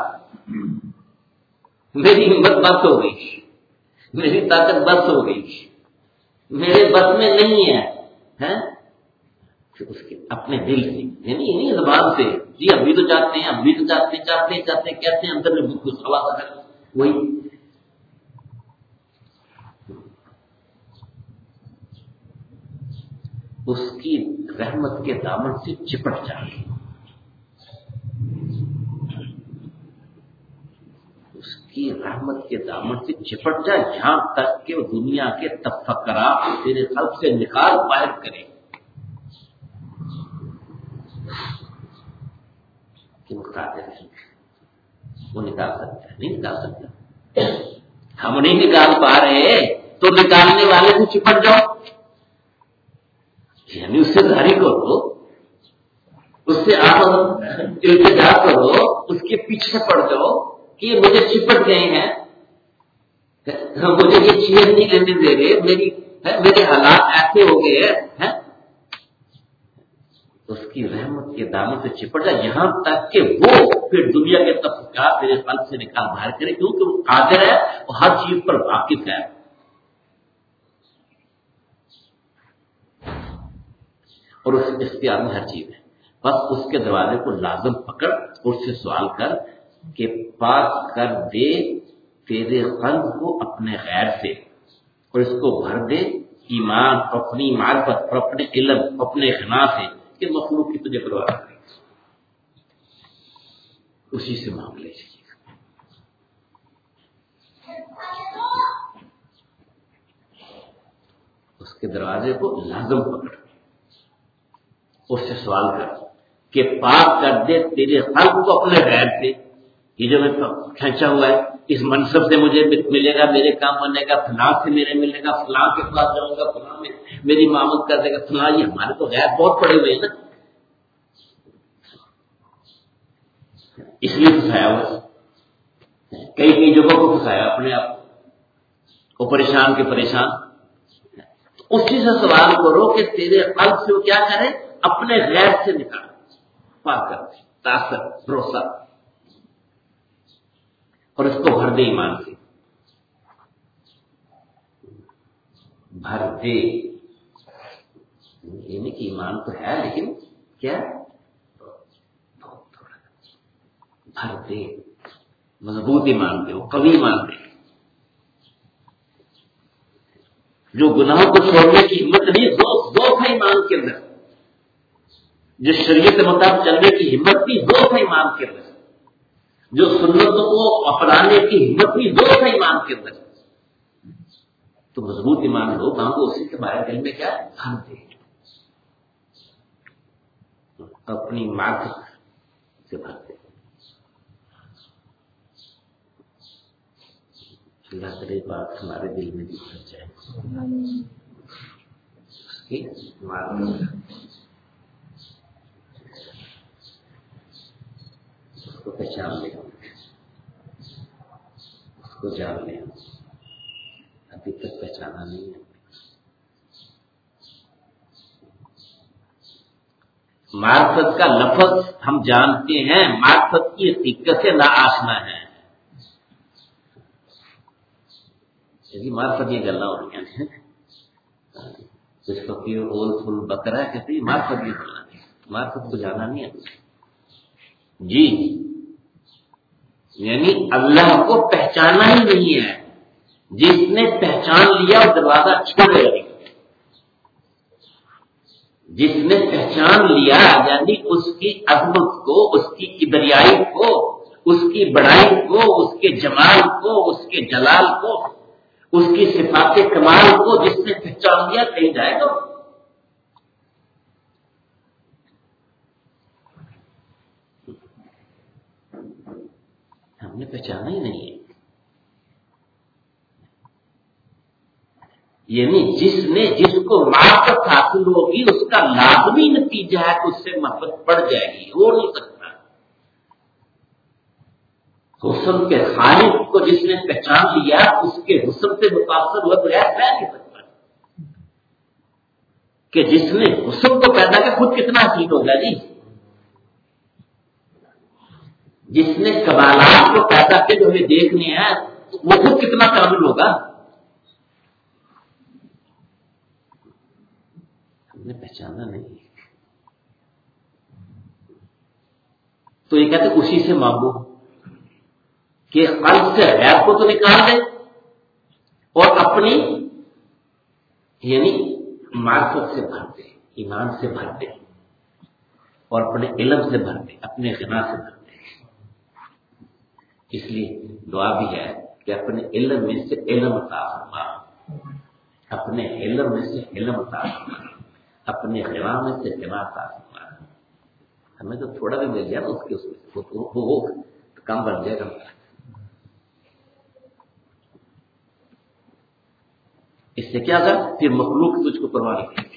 میری ہمت بس ہو گئی، میری طاقت بس ہو گئی، میرے بس میں نہیں ہے. اس کے اپنے دل سے، یعنی زبان سے، جی ابھی تو چاہتے ہیں، ابھی تو چاہتے ہیں، چاہتے ہیں کہتے ہیں، اندر میں بالکل سوال ہے وہی. اس کی رحمت کے دامن سے چپٹ جائے، اس کی رحمت کے دامن سے چپٹ جائے، جہاں تک کہ وہ دنیا کے تفکرات تیرے قلب سے نکال باہر کرے. کہ وہ قادر ہے، وہ نکال سکتا ہے؟ نہیں نکال سکتا. ہم نہیں نکال پا رہے تو نکالنے والے سے چپٹ جاؤ، یعنی اس سے دھاری کرو، اس سے آپ التجا کرو، اس کے پیچھے پڑ جاؤ کہ یہ مجھے چپٹ گئے ہیں، مجھے یہ چیز نہیں لینے دے رہے، میرے حالات ایسے ہو گئے ہیں. اس کی رحمت کے دامن سے چپٹ جائے، یہاں تک کہ وہ پھر دنیا کے تفکرات میرے قلب سے نکال باہر کرے، کیونکہ وہ قادر ہے، وہ ہر چیز پر واقف ہے. اور اس اختیار میں ہر چیز ہے. بس اس کے دروازے کو لازم پکڑ، اس سے سوال کر کہ پاک کر دے تیرے قلب کو اپنے غیر سے، اور اس کو بھر دے ایمان، اپنی معرفت اور اپنے علم، اپنے غنا سے، کہ مخلوق کی تجھے پرواہ نہیں، اسی سے معاملے چاہیے. اس کے دروازے کو لازم پکڑ، اس سے سوال کر کہ پاک کر دے تیرے قلب کو اپنے غیر سے. یہ جو میں کھینچا ہوا ہے، اس منصب سے مجھے ملے گا، میرے کام بنے گا، فلاں سے میرے ملے گا، فلاں کے پاس جاؤں گا، فلاں میں میری معاملت کر دے گا، فلاں. یہ ہمارے تو غیر بہت پڑے ہوئے ہیں نا، اس لیے پھنسایا ہوا، کئی جگہوں کو پھنسایا اپنے آپ کو، پریشان کے پریشان. اسی سے سوال کرو کہ تیرے قلب سے وہ کیا کرے، اپنے غیر سے نکال، پاک کر دے، طاقت، بھروسہ، اور اس کو بھر دے ایمان سے. بھر دے، یہ نہیں کہ ایمان تو ہے لیکن کیا بھر دے، مضبوط ایمان دے، وہ قوی ایمان دے، جو گناہوں کو چھوڑنے کی ہمت نہیں، ذوق ہے ایمان کے اندر، جو شریعت کے مطابق چلنے کی ہمت بھی ذوق ہے ایمان کے اندر، جو سنتوں کو اپنانے کی ہمت بھی ذوق ہے ایمان کے اندر. تو مضبوط ایمان لو، مانگو اسی کے باہر دل میں کیا ہے، بھر دے، اپنی معرفت سے بھر دے. اللہ کرے بات ہمارے دل میں بھی بھر جائے، اس کی معرفت، اس کو پہچان لے، اس کو جان لے. ابھی تک پہچانا نہیں ہے. معرفت کا لفظ ہم جانتے ہیں، معرفت کی حقیقت سے ناآشنا ہے. معرفت یہ گلا ہو رہی ہے، کچھ فقیر اول فل بکرا کہتے ہیں معرفت یہ گلا ہے، معرفت کو جانا نہیں ہے جی، یعنی اللہ کو پہچانا ہی نہیں ہے. جس نے پہچان لیا وہ دروازہ چھوڑے گا. جس نے پہچان لیا یعنی اس کی عظمت کو، اس کی کبریائی کو، اس کی بڑائی کو، اس کے جمال کو، اس کے جلال کو، اس کی صفات کمال کو جس نے پہچان لیا، کہیں جائے گا. ہم نے پہچانا ہی نہیں ہے. یعنی جس کو معرفت حاصل ہوگی اس کا لازمی نتیجہ ہے کہ اس سے محبت بڑھ جائے گی، ہو نہیں سکتا۔ حسن کے خالق کو جس نے پہچان لیا اس کے حسن سے متاثر ہوا بغیر رہ نہیں سکتا، کہ جس نے حسن کو پیدا کیا خود کتنا حسین ہوگا جی، جس نے کمالات کو پیدا کیا جو ہمیں دیکھنے ہیں وہ خود کتنا کامل ہوگا۔ ہم نے پہچانا نہیں، تو یہ کہتے اسی سے مانگو کہ قلب سے غیر کو تو نکال دے اور اپنی یعنی معرفت سے بھر دے، ایمان سے بھر دے اور اپنے علم سے بھر دے، اپنے غنا سے بھر دے۔ اس لیے دعا بھی ہے کہ اپنے علم میں سے علم عطا فرما، اپنے علم میں سے علم عطا فرما، اپنے غنا میں سے غنا عطا فرما۔ ہمیں تو تھوڑا بھی مل گیا نا اس کے وہ کم بن جائے گا۔ اس سے کیا کر پھر مخلوق تجھ کو پرواہ نہیں کرے۔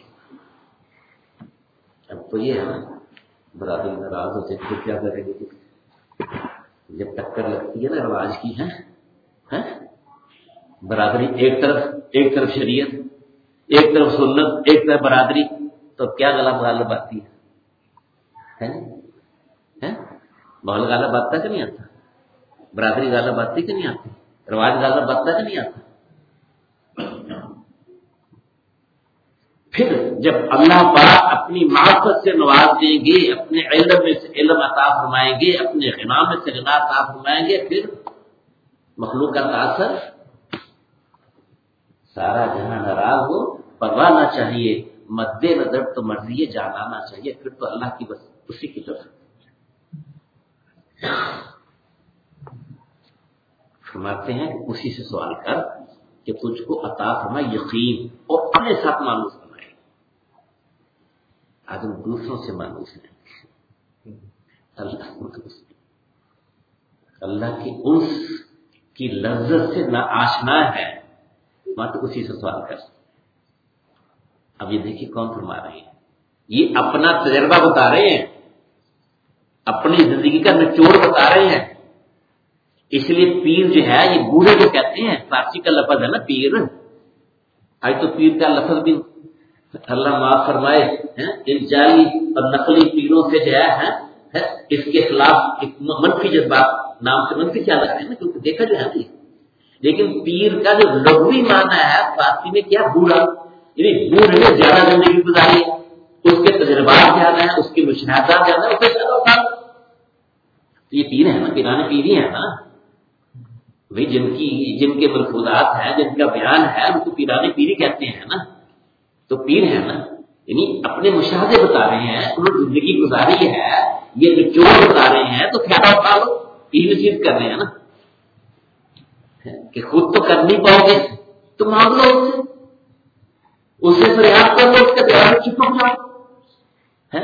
اب تو یہ ہے نا برادری ناراض ہوتے تو کیا کریں گے، جب ٹکر لگتی ہے نا رواج کی ہے برادری، ایک طرف شریعت، ایک طرف سنت، ایک طرف برادری، تو کیا غالب آتی ہے؟ ماحول غالب آتا کہ نہیں آتا؟ برادری غالب آتی کہ نہیں آتی؟ رواج غالب آتا کہ نہیں آتا؟ پھر جب اللہ پاک اپنی معرفت سے نواز دیں گے، اپنے علم میں سے علم عطا فرمائیں گے، اپنے غنا میں سے غنا عطا فرمائیں گے، پھر مخلوق کا تاثر سارا جہاں ناراض ہو پرواہ نہ چاہیے، مد نظر تو مرضی جان آنا چاہیے، پھر تو اللہ کی بس اسی کی طرف فرماتے ہیں کہ اسی سے سوال کر کہ تجھ کو عطا فرمائے یقین اور اپنے ساتھ مانوس بنائے۔ آج ہم دوسروں سے مانوس ہیں، اللہ کی انس کی لذت سے نہ آشنا ہے، وہاں تو اسی سے سوال کر۔ اب یہ دیکھیے کون فرما رہے ہیں، یہ اپنا تجربہ بتا رہے ہیں، اپنی زندگی کا نچوڑ بتا رہے ہیں۔ اس لیے پیر جو ہے یہ بوڑھے جو کہتے ہیں، فارسی کا لفظ ہے نا پیر، آج تو پیر کا لفظ بھی اللہ معاف فرمائے ان جعلی اور نقلی پیروں سے جو ہے اس کے خلاف ایک منفی جذبات نام سے منفی خیال رکھتے ہیں نا، کیونکہ دیکھا جو ہے لیکن پیر کا جو لغوی معنی ہے فارسی میں کیا، بوڑھا، یعنی بوڑھے نے زیادہ زندگی گزاری ہے، اس کے تجربات زیادہ ہیں، اس کے مشاہدات زیادہ ہیں، تو یہ پیر ہے نا، پیرانے پیر ہی ہے نا بھائی، جن کے ملفوظات ہیں، جن کا بیان ہے ان کو پیرانے پیری کہتے ہیں نا، تو پیر ہے نا، یعنی اپنے مشاہدے بتا رہے ہیں، انہوں نے زندگی گزاری ہے، یہ نچوڑ بتا رہے ہیں، تو کیا اٹھا لو، پیر چیز کر رہے ہیں نا کہ خود تو کر نہیں پاؤ گے تو مانگ لو اس سے فریاد کر لو، اس کا جواب چپک جاؤ۔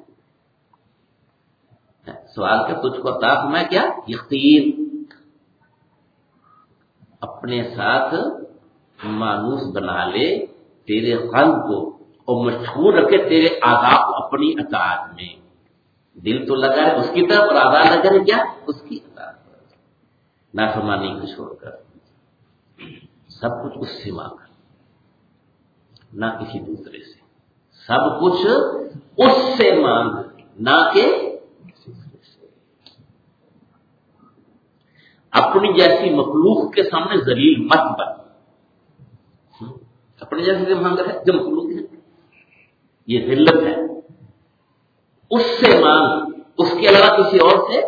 سوال کا تجھ کو عطا فرمایا کیا، یقین، اپنے ساتھ مانوس بنا لے تیرے قلب کو اور مشغول رکھے تیرے اعضاء کو اپنی اطاعت میں، دل تو لگا ہے اس کی طرف اور اعضاء لگا ہے کیا، اس کی اطاعت پر، نافرمانی کو چھوڑ کر سب کچھ اس سے مانگ، نہ کسی دوسرے سے، سب کچھ اس سے مانگ، نہ کہ اپنی جیسی مخلوق کے سامنے ذلیل مت بن، اپنے جیسے مانگ رہے جو مخلوق ہے یہ ذلت ہے، اس سے مانگ، اس کے علاوہ کسی اور سے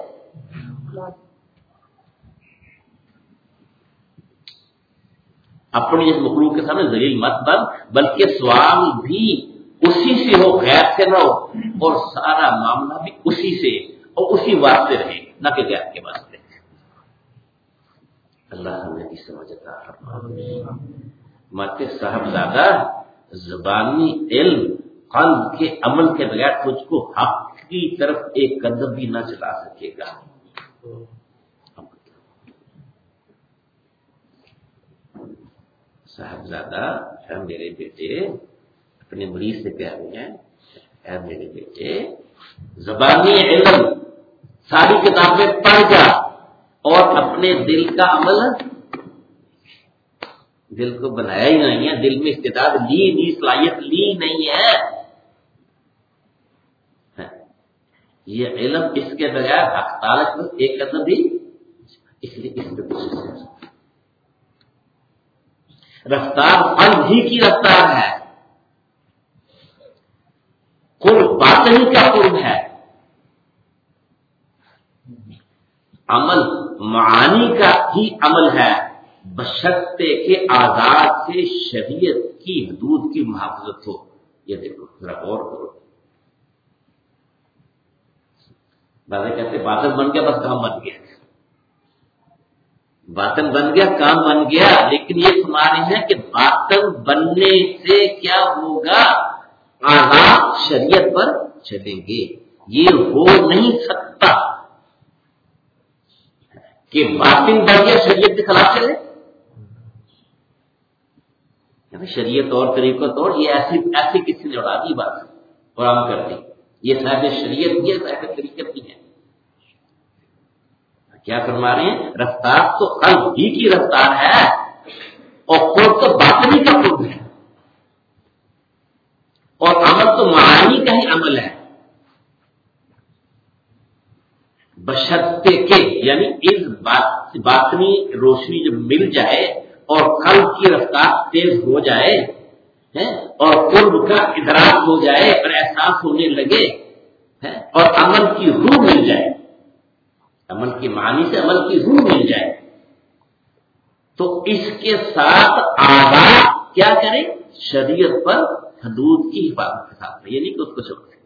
اپنی اس مخلوق کے سامنے ذلیل مت بن، بلکہ سوال بھی اسی سے ہو، غیر سے نہ ہو، اور سارا معاملہ بھی اسی سے اور اسی واسطے رہے، نہ کہ غیر کے واسطے۔ اللہ ہمیں بھی سمجھ عطا فرمائے۔ ماتے صاحبزادہ زبانی علم قلب کے عمل کے بغیر تجھ کو حق کی طرف ایک قدم بھی نہ چلا سکے گا۔ صاحبزادہ ہے میرے بیٹے، اپنے مریض سے کہہ رہے ہیں اے میرے بیٹے زبانی علم ساری کتابیں پڑھ جا اور اپنے دل کا عمل، دل کو بنایا ہی نہیں ہے، دل میں استعداد لی نہیں، صلاحیت لی نہیں ہے، یہ علم اس کے بغیر حق تعالی کو ایک قدم بھی، اس لیے اس پہ کوشش ہے۔ رفتار قلب ہی کی رفتار ہے، قرب باطنی کا قرب ہے، عمل معانی کا ہی عمل ہے، بشرطے کے آزاد سے شریعت کی حدود کی محافظت ہو۔ یہ دیکھو ذرا غور کرو، باتیں کہتے باطن بن گیا بس کام بن گیا، باطن بن گیا کام بن گیا، لیکن یہ فرما رہے ہیں کہ باطن بننے سے کیا ہوگا، آزاد شریعت پر چلیں گے۔ یہ ہو نہیں سکتا کہ باطن بن گیا شریعت کے خلاف چلے، یعنی شریعت اور طریقت اور یہ ایسی کسی نے اڑا دی بات اور عام کر دی، یہ صاحب شریعت بھی ہے صاحب طریقت بھی ہے۔ کیا فرما رہے ہیں، رفتار تو قلب ہی کی رفتار ہے اور قرب تو باطنی کا قرب ہے، اور عمل تو معانی کا ہی عمل ہے، بشرطے کے یعنی اس باطنی روشنی جب مل جائے اور قلب کی رفتار تیز ہو جائے اور قرب کا ادراک ہو جائے اور احساس ہونے لگے اور عمل کی روح مل جائے، عمل کی معنی سے عمل کی روح مل جائے، تو اس کے ساتھ آزاد کیا کریں، شریعت پر حدود کی حفاظت کے ساتھ، یہ نہیں کہ اس کو چھوڑ دیں۔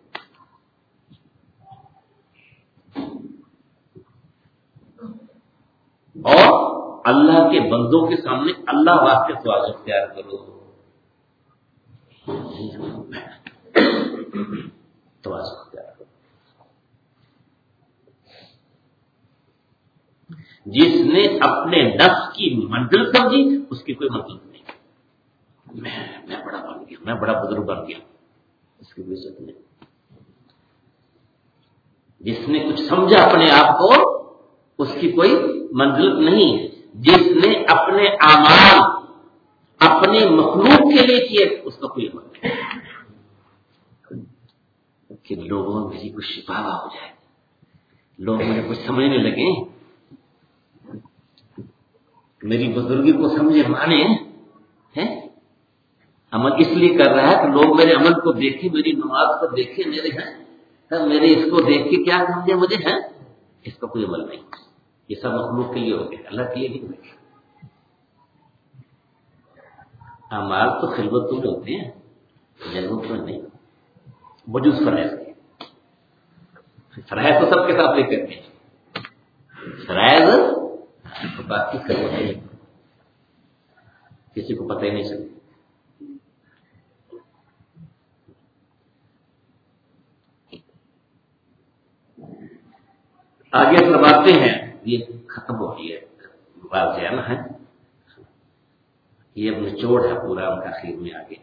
اور اللہ کے بندوں کے سامنے اللہ واسطے تواضع اختیار کرو، تواضع اختیار کرو۔ جس نے اپنے نفس کی منزل سمجھی اس کی کوئی منزل نہیں، میں بڑا بن گیا، میں بڑا بزرگ بن گیا، اس کی کوئی ضرورت نہیں۔ جس نے کچھ سمجھا اپنے آپ کو اس کی کوئی منزل نہیں ہے، جس نے اپنے اعمال اپنے مخلوق کے لیے کیے اس کا کوئی عمل نہیں کہ لوگوں میں میری کچھ شفاوا ہو جائے، لوگ مجھے کچھ سمجھنے لگے، میری بزرگی کو سمجھے مانے ہیں۔ عمل اس لیے کر رہا ہے کہ لوگ میرے عمل کو دیکھیں، میری نماز کو دیکھیں، میرے اس کو دیکھ کے کیا سمجھے مجھے ہے، اس کا کوئی عمل نہیں، یہ سب مخلوق کے لیے ہو گیا، اللہ کے لیے نہیں ہوگا۔ اعمال تو خلوتوں میں ہوتے ہیں، جنت میں نہیں، بجز فرائض کے، فرائض تو سب کے ساتھ لے کرتے ہیں، فرائض تو باقی خلوتیں کسی کو پتہ ہی نہیں چلتا۔ آگے فرماتے ہیں، یہ ختم ہو گئی ہے واضح نا ہے، یہ اب نچوڑ ہے پورا ان کا اخیر میں آگے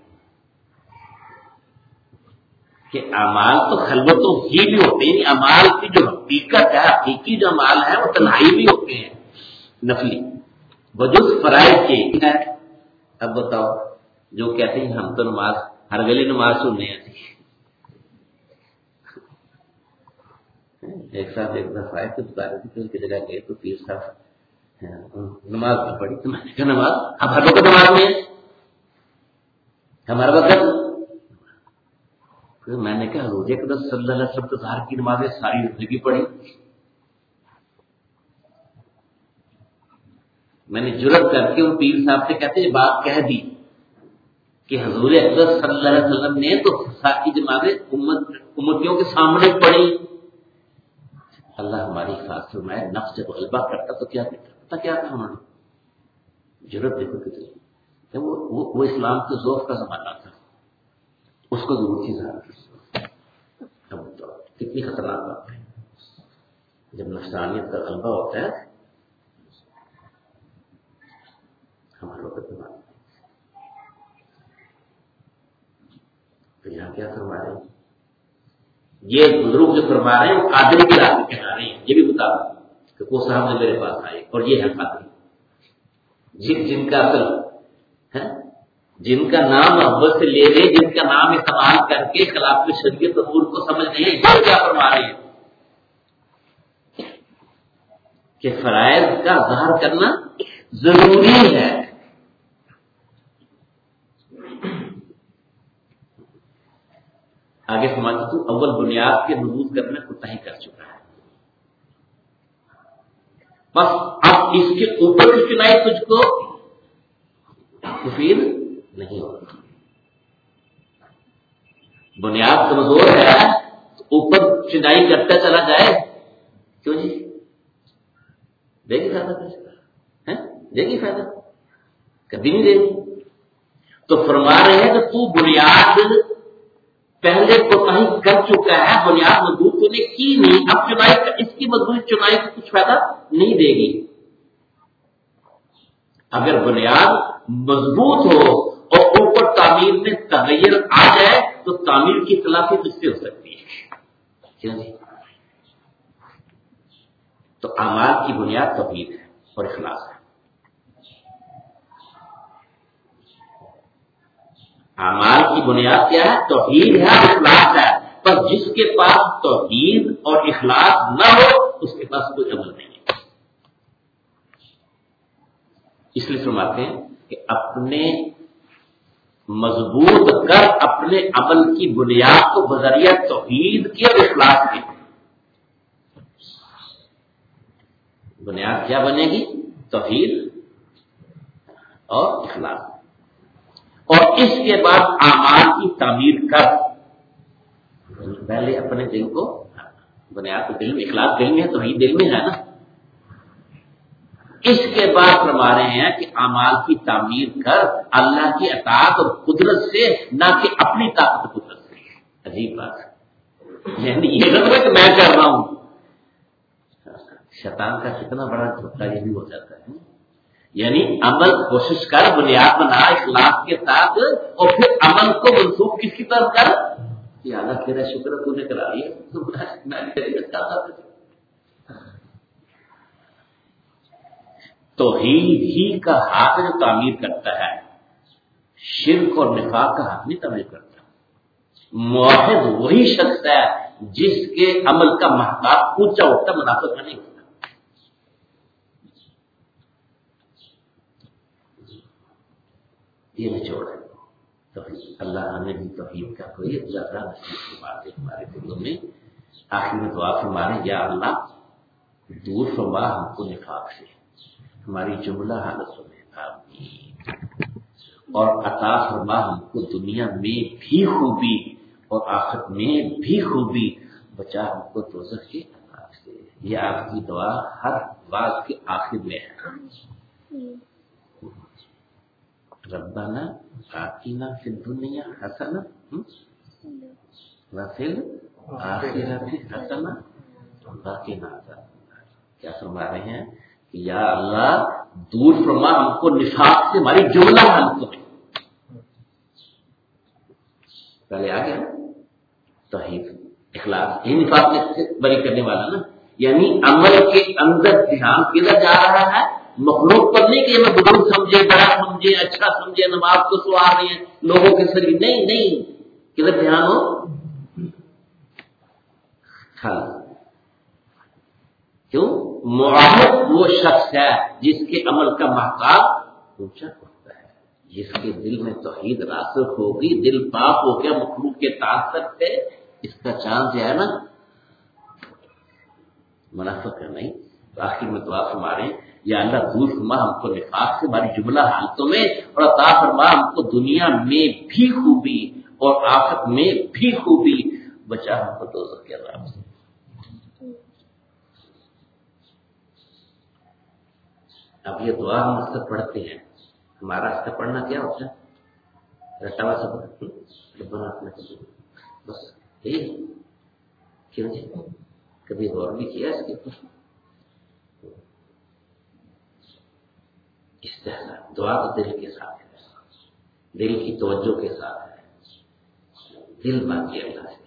کہ اعمال تو خلوتوں ہی بھی ہوتے ہیں، اعمال کی جو حقیقت ہے، حقیقی جو اعمال ہے وہ تنہائی بھی ہوتے ہیں، نفلی وجود فرائض کے ہے۔ اب بتاؤ جو کہتے ہیں ہم تو نماز ہر ویلے نماز سننے آتی، ایک ساتھ ایک دفعہ آئے تو بتا رہے تھے کی جگہ گئے تو پیر صاحب نماز نہیں پڑھی، تو میں نے کہا نماز اب ہر وقت نماز میں ہمارا وقت، میں نے کہا حضور اقدس صلی اللہ علیہ وسلم تو ظہر کی نمازیں ساری زندگی پڑھی، میں نے جرأت کر کے ان پیر صاحب سے کہتے یہ بات کہہ دی کہ حضور اقدس صلی اللہ علیہ وسلم نے تو ساری نمازیں امتیوں کے سامنے پڑھی۔ اللہ ہماری حفاظت فرمائے، نفس جب غلبہ کرتا تو کیا کہتا، پتا کیا تھا ہمارا جرأت دیکھو کتنی، وہ اسلام کے ذوق کا زمانہ تھا، اس کو ضرور چیز کتنی خطرناک بات ہے جب نفسانیت کا غلبہ ہوتا ہے۔ ہمارے وقت تو یہاں کیا فرما رہے ہیں؟ یہ بزرگ جو فرما رہے ہیں وہ قادری کے راستے کہلا رہے ہیں. یہ بھی بتا دوں کہ وہ صاحب نے میرے پاس آئے اور یہ ہے قادری، جن کا اصل ہے، جن کا نام محبت سے لے لے، جن کا نام استعمال کر کے خلاف شریعت امور کو سمجھ نہیں. یہ کیا فرما رہے ہیں کہ فرائض کا اظہار کرنا ضروری ہے. آگے سمجھتا تو اول بنیاد کے نبوت کرنے کو تہی کر چکا ہے، بس اب اس کے اوپر کی چنائی تجھ کو مفید نہیں ہوگا. بنیاد کمزور ہے تو اوپر چنائی کرتا چلا جائے، کیوں جی؟ دے گی فائدہ؟ دے گی فائدہ؟ کبھی نہیں دے گی. تو فرما رہے ہیں کہ تو بنیاد پہلے کوتاہی کر چکا ہے، بنیاد مضبوط تو نے کی نہیں، اب چنائی اس کی مضبوط چنائی کو کچھ فائدہ نہیں دے گی. اگر بنیاد مضبوط ہو اور اوپر تعمیر میں تغیر آ جائے تو تعمیر کی تلافی اس سے ہو سکتی ہے. کیوں جی؟ تو اعمال کی بنیاد توحید ہے اور اخلاص ہے. اعمال کی بنیاد کیا ہے؟ توحید ہے اور اخلاص ہے. پر جس کے پاس توحید اور اخلاص نہ ہو اس کے پاس کوئی عمل نہیں ہے. اس لیے فرماتے ہیں کہ اپنے مضبوط کر اپنے عمل کی بنیاد کو بذریعہ توحید کے اور اخلاص کے. بنیاد کیا بنے گی؟ توحید اور اخلاص. اور اس کے بعد اعمال کی تعمیر کر. پہلے اپنے دل کو، بنیاد تو دل میں، اخلاص دل میں ہے، توحید دل میں ہے نا. اس کے بعد فرما رہے ہیں کہ اعمال کی تعمیر کر اللہ کی اطاعت اور قدرت سے، نہ کہ اپنی طاقت و قدرت سے. عجیب بات ہے، یعنی یہ نہ کہ میں کر رہا ہوں. شیطان کا کتنا بڑا دھوکہ یہ بھی ہو جاتا ہے. یعنی عمل کوشش کر، بنیاد بنا اخلاص کے ساتھ، اور پھر عمل کو منسوخ کس کی طرف کر کہ اللہ تیرا شکر تو نے کرا لیا. توحید ہی کا حق جو تعمیر کرتا ہے، شرک اور نفاق کا حق نہیں تعمیر کرتا. موحد وہی شخص ہے جس کے عمل کا محتاط اونچا اٹھتا، منافق کا نہیں ہوتا. یہ نچوڑ ہے توحید. اللہ ہمیں بھی توحید کا کوئی زیادہ نصیب فرما دے ہمارے دلوں میں. آخر میں دعا فرما رہے، یا اللہ دور فرما ہم کو نفاق سے، ہماری جملہ حالتوں میں آمین. اور عطا فرما ہم کو دنیا میں بھی خوبی اور آخرت میں بھی خوبی، بچا ہم کو دوزخ کے عذاب سے. یہ آپ کی دعا ہر واز کے آخر میں ہے. ربنا آتنا فی الدنیا حسنہ وفی الآخرۃ حسنہ وقنا عذاب النار. کیا فرما رہے ہیں کہ یا اللہ دور فرما ہم کو نفاق سے، ہماری جملہ حالتوں میں. پہلے آ گیا توحید اخلاص، یہ نفاق سے بری کرنے والا نا. یعنی عمل کے اندر دھیان کدھر جا رہا ہے؟ مخلوق پر نہیں کہ میں بزرگ سمجھے، بڑا سمجھے، اچھا سمجھے، نماز کو سوار رہی ہیں لوگوں کے سر. نہیں نہیں، کدھر دھیان ہو؟ کیوں؟ معاہد وہ شخص ہے جس کے عمل کا محتاط اونچا ہوتا ہے، جس کے دل میں توحید راسخ ہوگی، دل پاک ہو گیا مخلوق کے تاثر سے. اس کا چانس جو ہے نا منافق کا نہیں. تو آخر میں دعا فرما رہے ہیں، یا اللہ دور فرما ہم کو نفاق سے ہماری جملہ حالتوں میں، اور عطا فرما ہم کو دنیا میں بھی خوبی اور آخرت میں بھی خوبی، بچا ہم کو دوزخ کے عذاب سے. اب یہ دعا ہم اس سے پڑھتے ہیں، ہمارا اس سے پڑھنا کیا ہوتا ہے؟ رٹا ہوا سب بنانا بس یہی. کیوں جی؟ کبھی غور بھی کیا اس کے؟ استحسان دعا تو دل کے ساتھ ہے، دل کی توجہ کے ساتھ ہے. دل مانگیے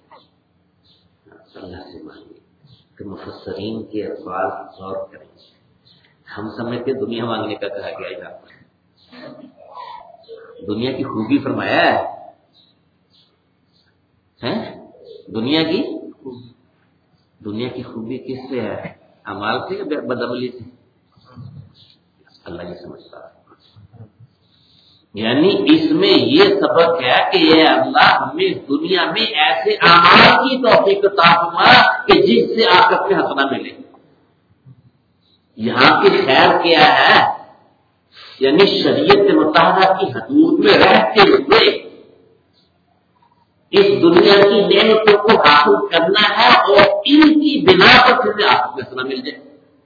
اللہ سے مانگیے کہ مفسرین کے الفاظ غور کریں. ہم سمجھتے دنیا مانگنے کا کہا گیا ہے، دنیا کی خوبی فرمایا ہے. دنیا کی خوبی کس سے ہے؟ اعمال سے یا بدعملی سے؟ اللہ یہ سمجھتا ہے. یعنی اس میں یہ سبق ہے کہ یہ اللہ ہمیں دنیا میں ایسے اعمال کی توفیق عطا فرما کہ جس سے آخرت میں حسنہ ملے. یہاں کی خیر کیا ہے؟ یعنی شریعت مطالعہ کی حدود میں رہتے ہوئے اس دنیا کی نعمتوں کو حاصل کرنا ہے اور ان کی بنا پر پھر آخرت میں حسنہ مل جائے.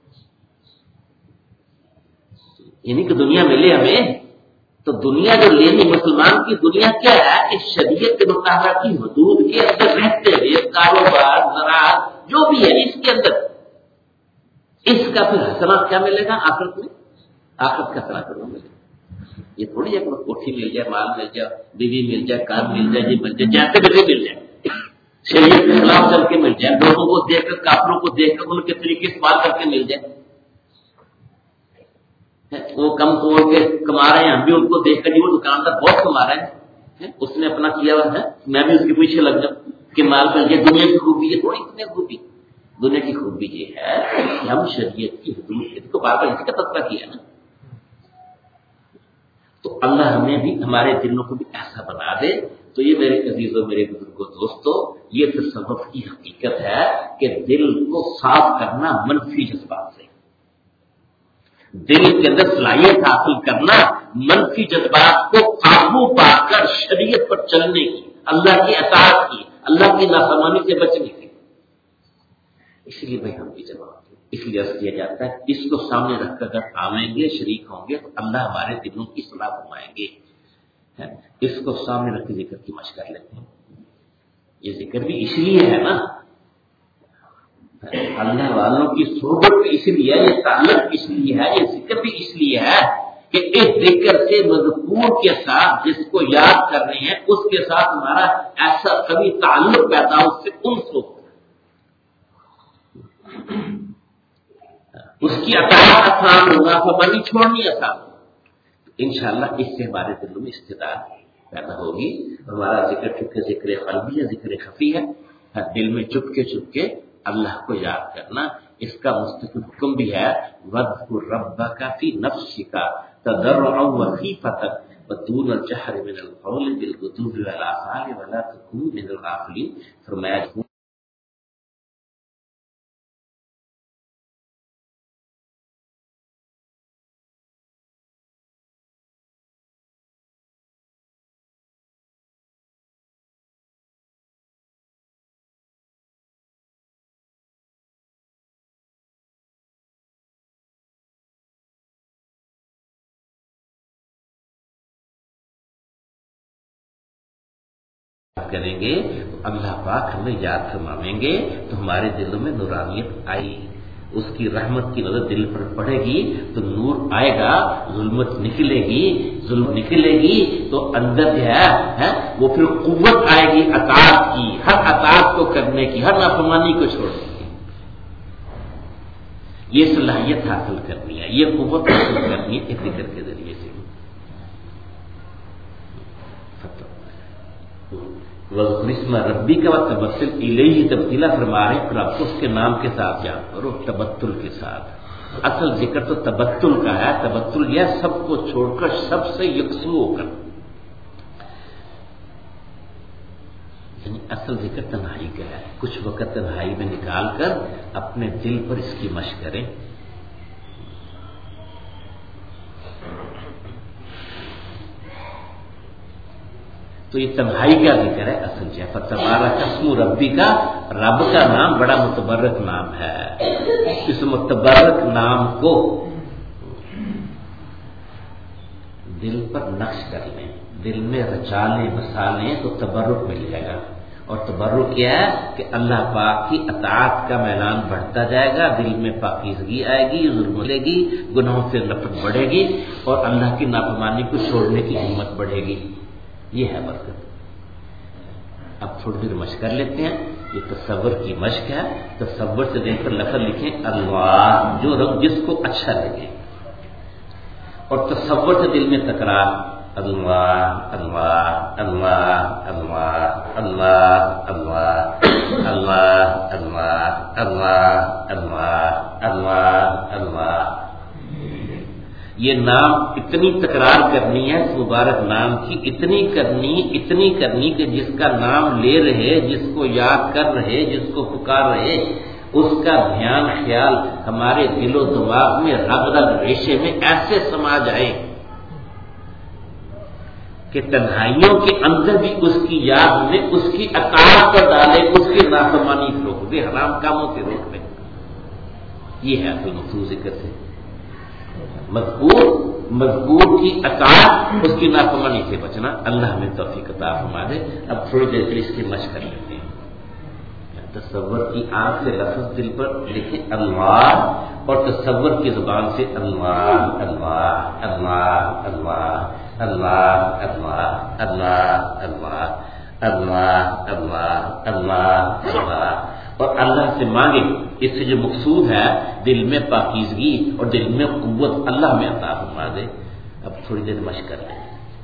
یعنی کہ دنیا ملے ہمیں تو دنیا جو لینی مسلمان کی دنیا کیا ہے کہ شریعت کے مطالعہ کی حدود کے اندر رہتے ہوئے کاروبار زراعت جو بھی ہے اس کے اندر اس کا پھر حسنہ کیا ملے گا آخرت میں؟ آخرت کا حسنہ کرنا ملے گا. یہ تھوڑی ہے کہ کوٹھی مل جائے، مال مل جائے، بیوی مل جائے، کار مل جائے، یہ مل جائے، جیسے بھی مل جائے، شریعت کے خلاف چل کے مل جائے، لوگوں کو دیکھ کر کافروں کو دیکھ کر ان کے طریقے استعمال کر کے مل جائے. وہ کم توڑ کے کما رہے ہیں، ہم بھی ان کو دیکھ کر وہ دکاندار بہت کما رہے ہیں، اس نے اپنا کیا ہوا ہے، میں بھی اس کے پیچھے لگ جاؤں کہ مال مل جائے. دنیا کی خوبی یہ تھوڑی اتنی خوبی. دنیا کی خوبی یہ ہے کہ ہم شریعت کی حدود کو بار بار اس کا تذکرہ کیا نا، تو اللہ ہمیں بھی ہمارے دلوں کو بھی ایسا بنا دے. تو یہ میرے عزیزوں، میرے بزرگوں، دوستوں، یہ تصوف کی حقیقت ہے کہ دل کو صاف کرنا منفی جذبات سے، دل کے اندر صلاحیت حاصل کرنا منفی جذبات کو قابو پا کر شریعت پر چلنے کی، اللہ کی اطاعت کی، اللہ کی نافرمانی سے بچنے کی. اس لیے بھائی ہم بھی جواب دیں، اس لیے عرض کیا جاتا ہے اس کو سامنے رکھ کر اگر آویں گے، شریک ہوں گے تو اللہ ہمارے دلوں کی اصلاح فرمائیں گے. اس کو سامنے رکھ کے ذکر کی مشق کر لیتے ہیں. یہ ذکر بھی اس لیے ہے نا، اللہ والوں کی صحبت بھی اس لیے ہے، یہ تعلق اس لیے ہے، یہ ذکر بھی اس لیے ہے کہ اس ذکر سے مذکور کے ساتھ جس کو یاد کر رہے ہیں اس کے ساتھ ہمارا ایسا کبھی تعلق پیدا ہو، اس سے انس ہو، اس کی اطاعت آسان ہوگا، فرمانی چھوڑنی آسان ہوگا. انشاءاللہ اس سے ہمارے دلوں میں استعداد پیدا ہوگی. ہمارا ذکر چپکے ذکر قلبی ہے، ذکر خفی ہے، دل میں چپکے اللہ کو یاد کرنا. اس کا مستقل حکم بھی ہے وَاذْكُرْ رَبَّكَ فِي نَفْسِكَ تَضَرُّعًا وَخِيفَةً وَدُونَ الْجَهْرِ مِنَ الْقَوْلِ بِالْغُدُوِّ وَالْآصَالِ وَلَا تَكُن مِنَ الْغَافِلِينَ. فرمایا کریں گے تو اللہ پاک ہمیں یاد فرمائیں گے تو ہمارے دلوں میں نورانیت آئی، اس کی رحمت کی نظر دل پر پڑے گی تو نور آئے گا، ظلمت نکلے گی تو اندر جو ہے وہ پھر قوت آئے گی اطاعت کی، ہر اطاعت کو کرنے کی، ہر نافرمانی کو چھوڑنے کی. یہ صلاحیت حاصل کرنی ہے، یہ قوت حاصل کرنی ہے اس ذکر کے ذریعے سے. وَاذْكُرِ اسْمَ رَبِّكَ وَتَبَتَّلْ إِلَيْهِ تبتیلا فرما رہے ہیں، پھر آپ کو اس کے نام کے ساتھ یاد کرو، تبتل کے ساتھ. اصل ذکر تو تبتل کا ہے. تبتل یہ سب کو چھوڑ کر سب سے یکسو ہو کر، یعنی اصل ذکر تنہائی کا ہے. کچھ وقت تنہائی میں نکال کر اپنے دل پر اس کی مشق کریں. تو یہ تنہائی کا ذکر ہے اصل ہے. فتبارک اسم ربی کا، رب کا نام بڑا متبرک نام ہے. اس متبرک نام کو دل پر نقش کر لیں، دل میں رچا لیں، بسا لیں تو تبرک مل جائے گا. اور تبرک کیا ہے کہ اللہ پاک کی اطاعت کا میلان بڑھتا جائے گا، دل میں پاکیزگی آئے گی، ظلم ملے گی، گناہوں سے نفرت بڑھے گی اور اللہ کی نافرمانی کو چھوڑنے کی ہمت بڑھے گی. یہ ہے برکت. اب تھوڑی دیر مشق کر لیتے ہیں. یہ تصور کی مشق ہے. تصور سے دل پر لفظ لکھیں اللہ، جو رب جس کو اچھا لگے، اور تصور سے دل میں تکرار اللہ اللہ اللہ اللہ اللہ اللہ اللہ اللہ اللہ اللہ اللہ اللہ. یہ نام اتنی تکرار کرنی ہے اس مبارک نام کی، اتنی کرنی کہ جس کا نام لے رہے، جس کو یاد کر رہے، جس کو پکار رہے، اس کا دھیان خیال ہمارے دل و دماغ میں رگ رگ ریشے میں ایسے سما جائے کہ تنہائیوں کے اندر بھی اس کی یاد میں اس کی اطاعت پر ڈالے، اس کی نافرمانی سے روک دے، حرام کاموں سے روک دے. یہ ہے اصل مقصود ذکر سے. مذکور کی اطاعت، اس کی نافرمانی سے بچنا. اللہ ہمیں توفیق عطا فرما دے. اب تھوڑی دیر کے لیے اس کی مشق کر لیتے ہیں. تصور کی آنکھ سے لفظ دل پر لکھیں اللہ، اور تصور کی زبان سے اللہ اللہ اللہ اللہ اللہ اللہ اللہ اللہ اللہ اللہ اللہ اللہ. اور اللہ سے مانگے. اس سے جو مقصود ہے دل میں پاکیزگی اور دل میں قوت اللہ میں عطا فرما دے. اب تھوڑی دیر مشق کر لیں.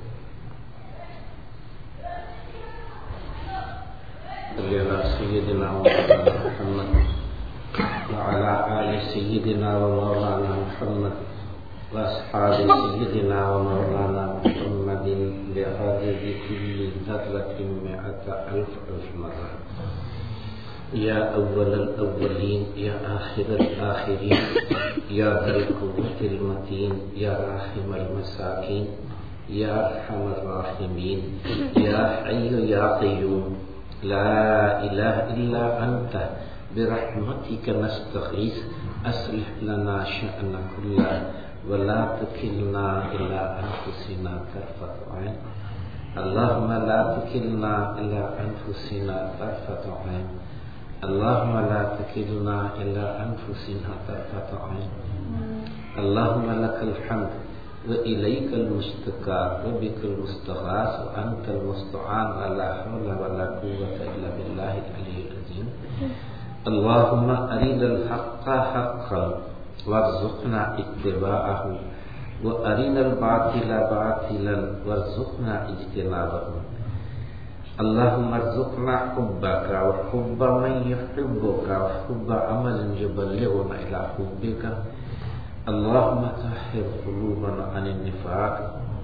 سیدنا محمد وعلى آل سيدنا ومولانا محمد وأصحاب سيدنا ومولانا محمد بعدد كل ذرة 100,000 مرة. يا أول الأولين يا آخر الآخرين يا ذا القوة المتين يا راحم المساكين يا أرحم الراحمين يا حي يا قيوم لا إله إلا أنت برحمتك نستغيث أصلح لنا شأن كله ولا تكلنا إلى أنفسنا طرفة عين. اللهم لا تكلنا إلى أنفسنا طرفة عين. اللهم لا تكلنا إلى أنفسنا طرفة عين. اللهم لك الحمد وإليك المشتكى وبك المستغاث وأنت المستعان ولا حول ولا قوة إلا بالله العلي العظيم. اللهم أرنا الحق حقا وارزقنا اتباعه وأرنا الباطل باطلا وارزقنا اجتنابه. اللهم ارزقنا حبك وحب من يحبك وحب عمل يبلغنا إلى حبك. اللهم طهر قلوبنا عن النفاق.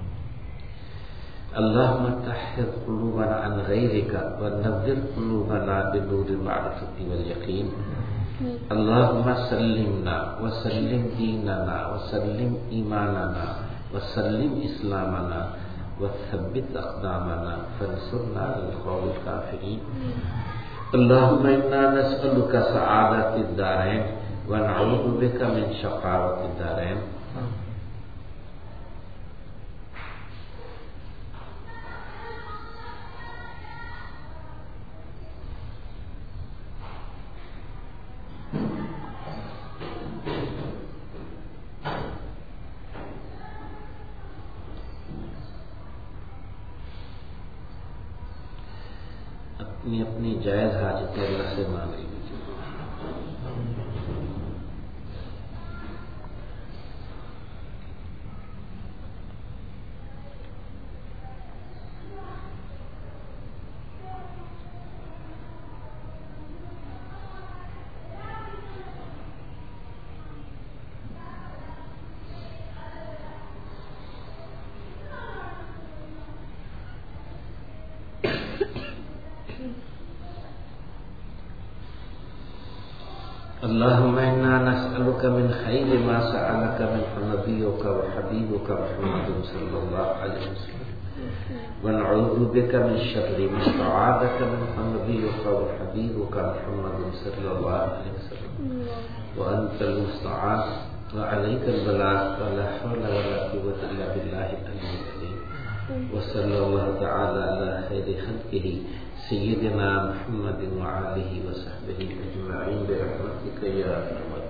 اللهم طهر قلوبنا عن غيرك ونذر قلوبنا بنور المعرفة واليقين. اللهم سلمنا وسلم ديننا وسلم إيماننا وسلم إسلامنا وثبت أقدامنا فانصرنا على القوم الكافرين. اللهم إنا نسألك سعادة الدارين ونعوذ بك من شقاوة الدارين. اپنی اپنی جائز حاجتیں اللہ سے مانگ لیجیے. اللهم إنا نسألك من خير ما سألك منه نبيك وحبيبك محمد صلى الله عليه وسلم ونعوذ بك من شر ما استعاذك منه نبيك وحبيبك محمد صلى الله عليه وسلم وأنت المستعان وعليك البلاغ ولا حول ولا قوة إلا بالله العلي العظيم. وصلى الله تعالى على خير خلقه سيدنا محمد وآله وصحبه أجمعين برحمتك يا أرحم الراحمين.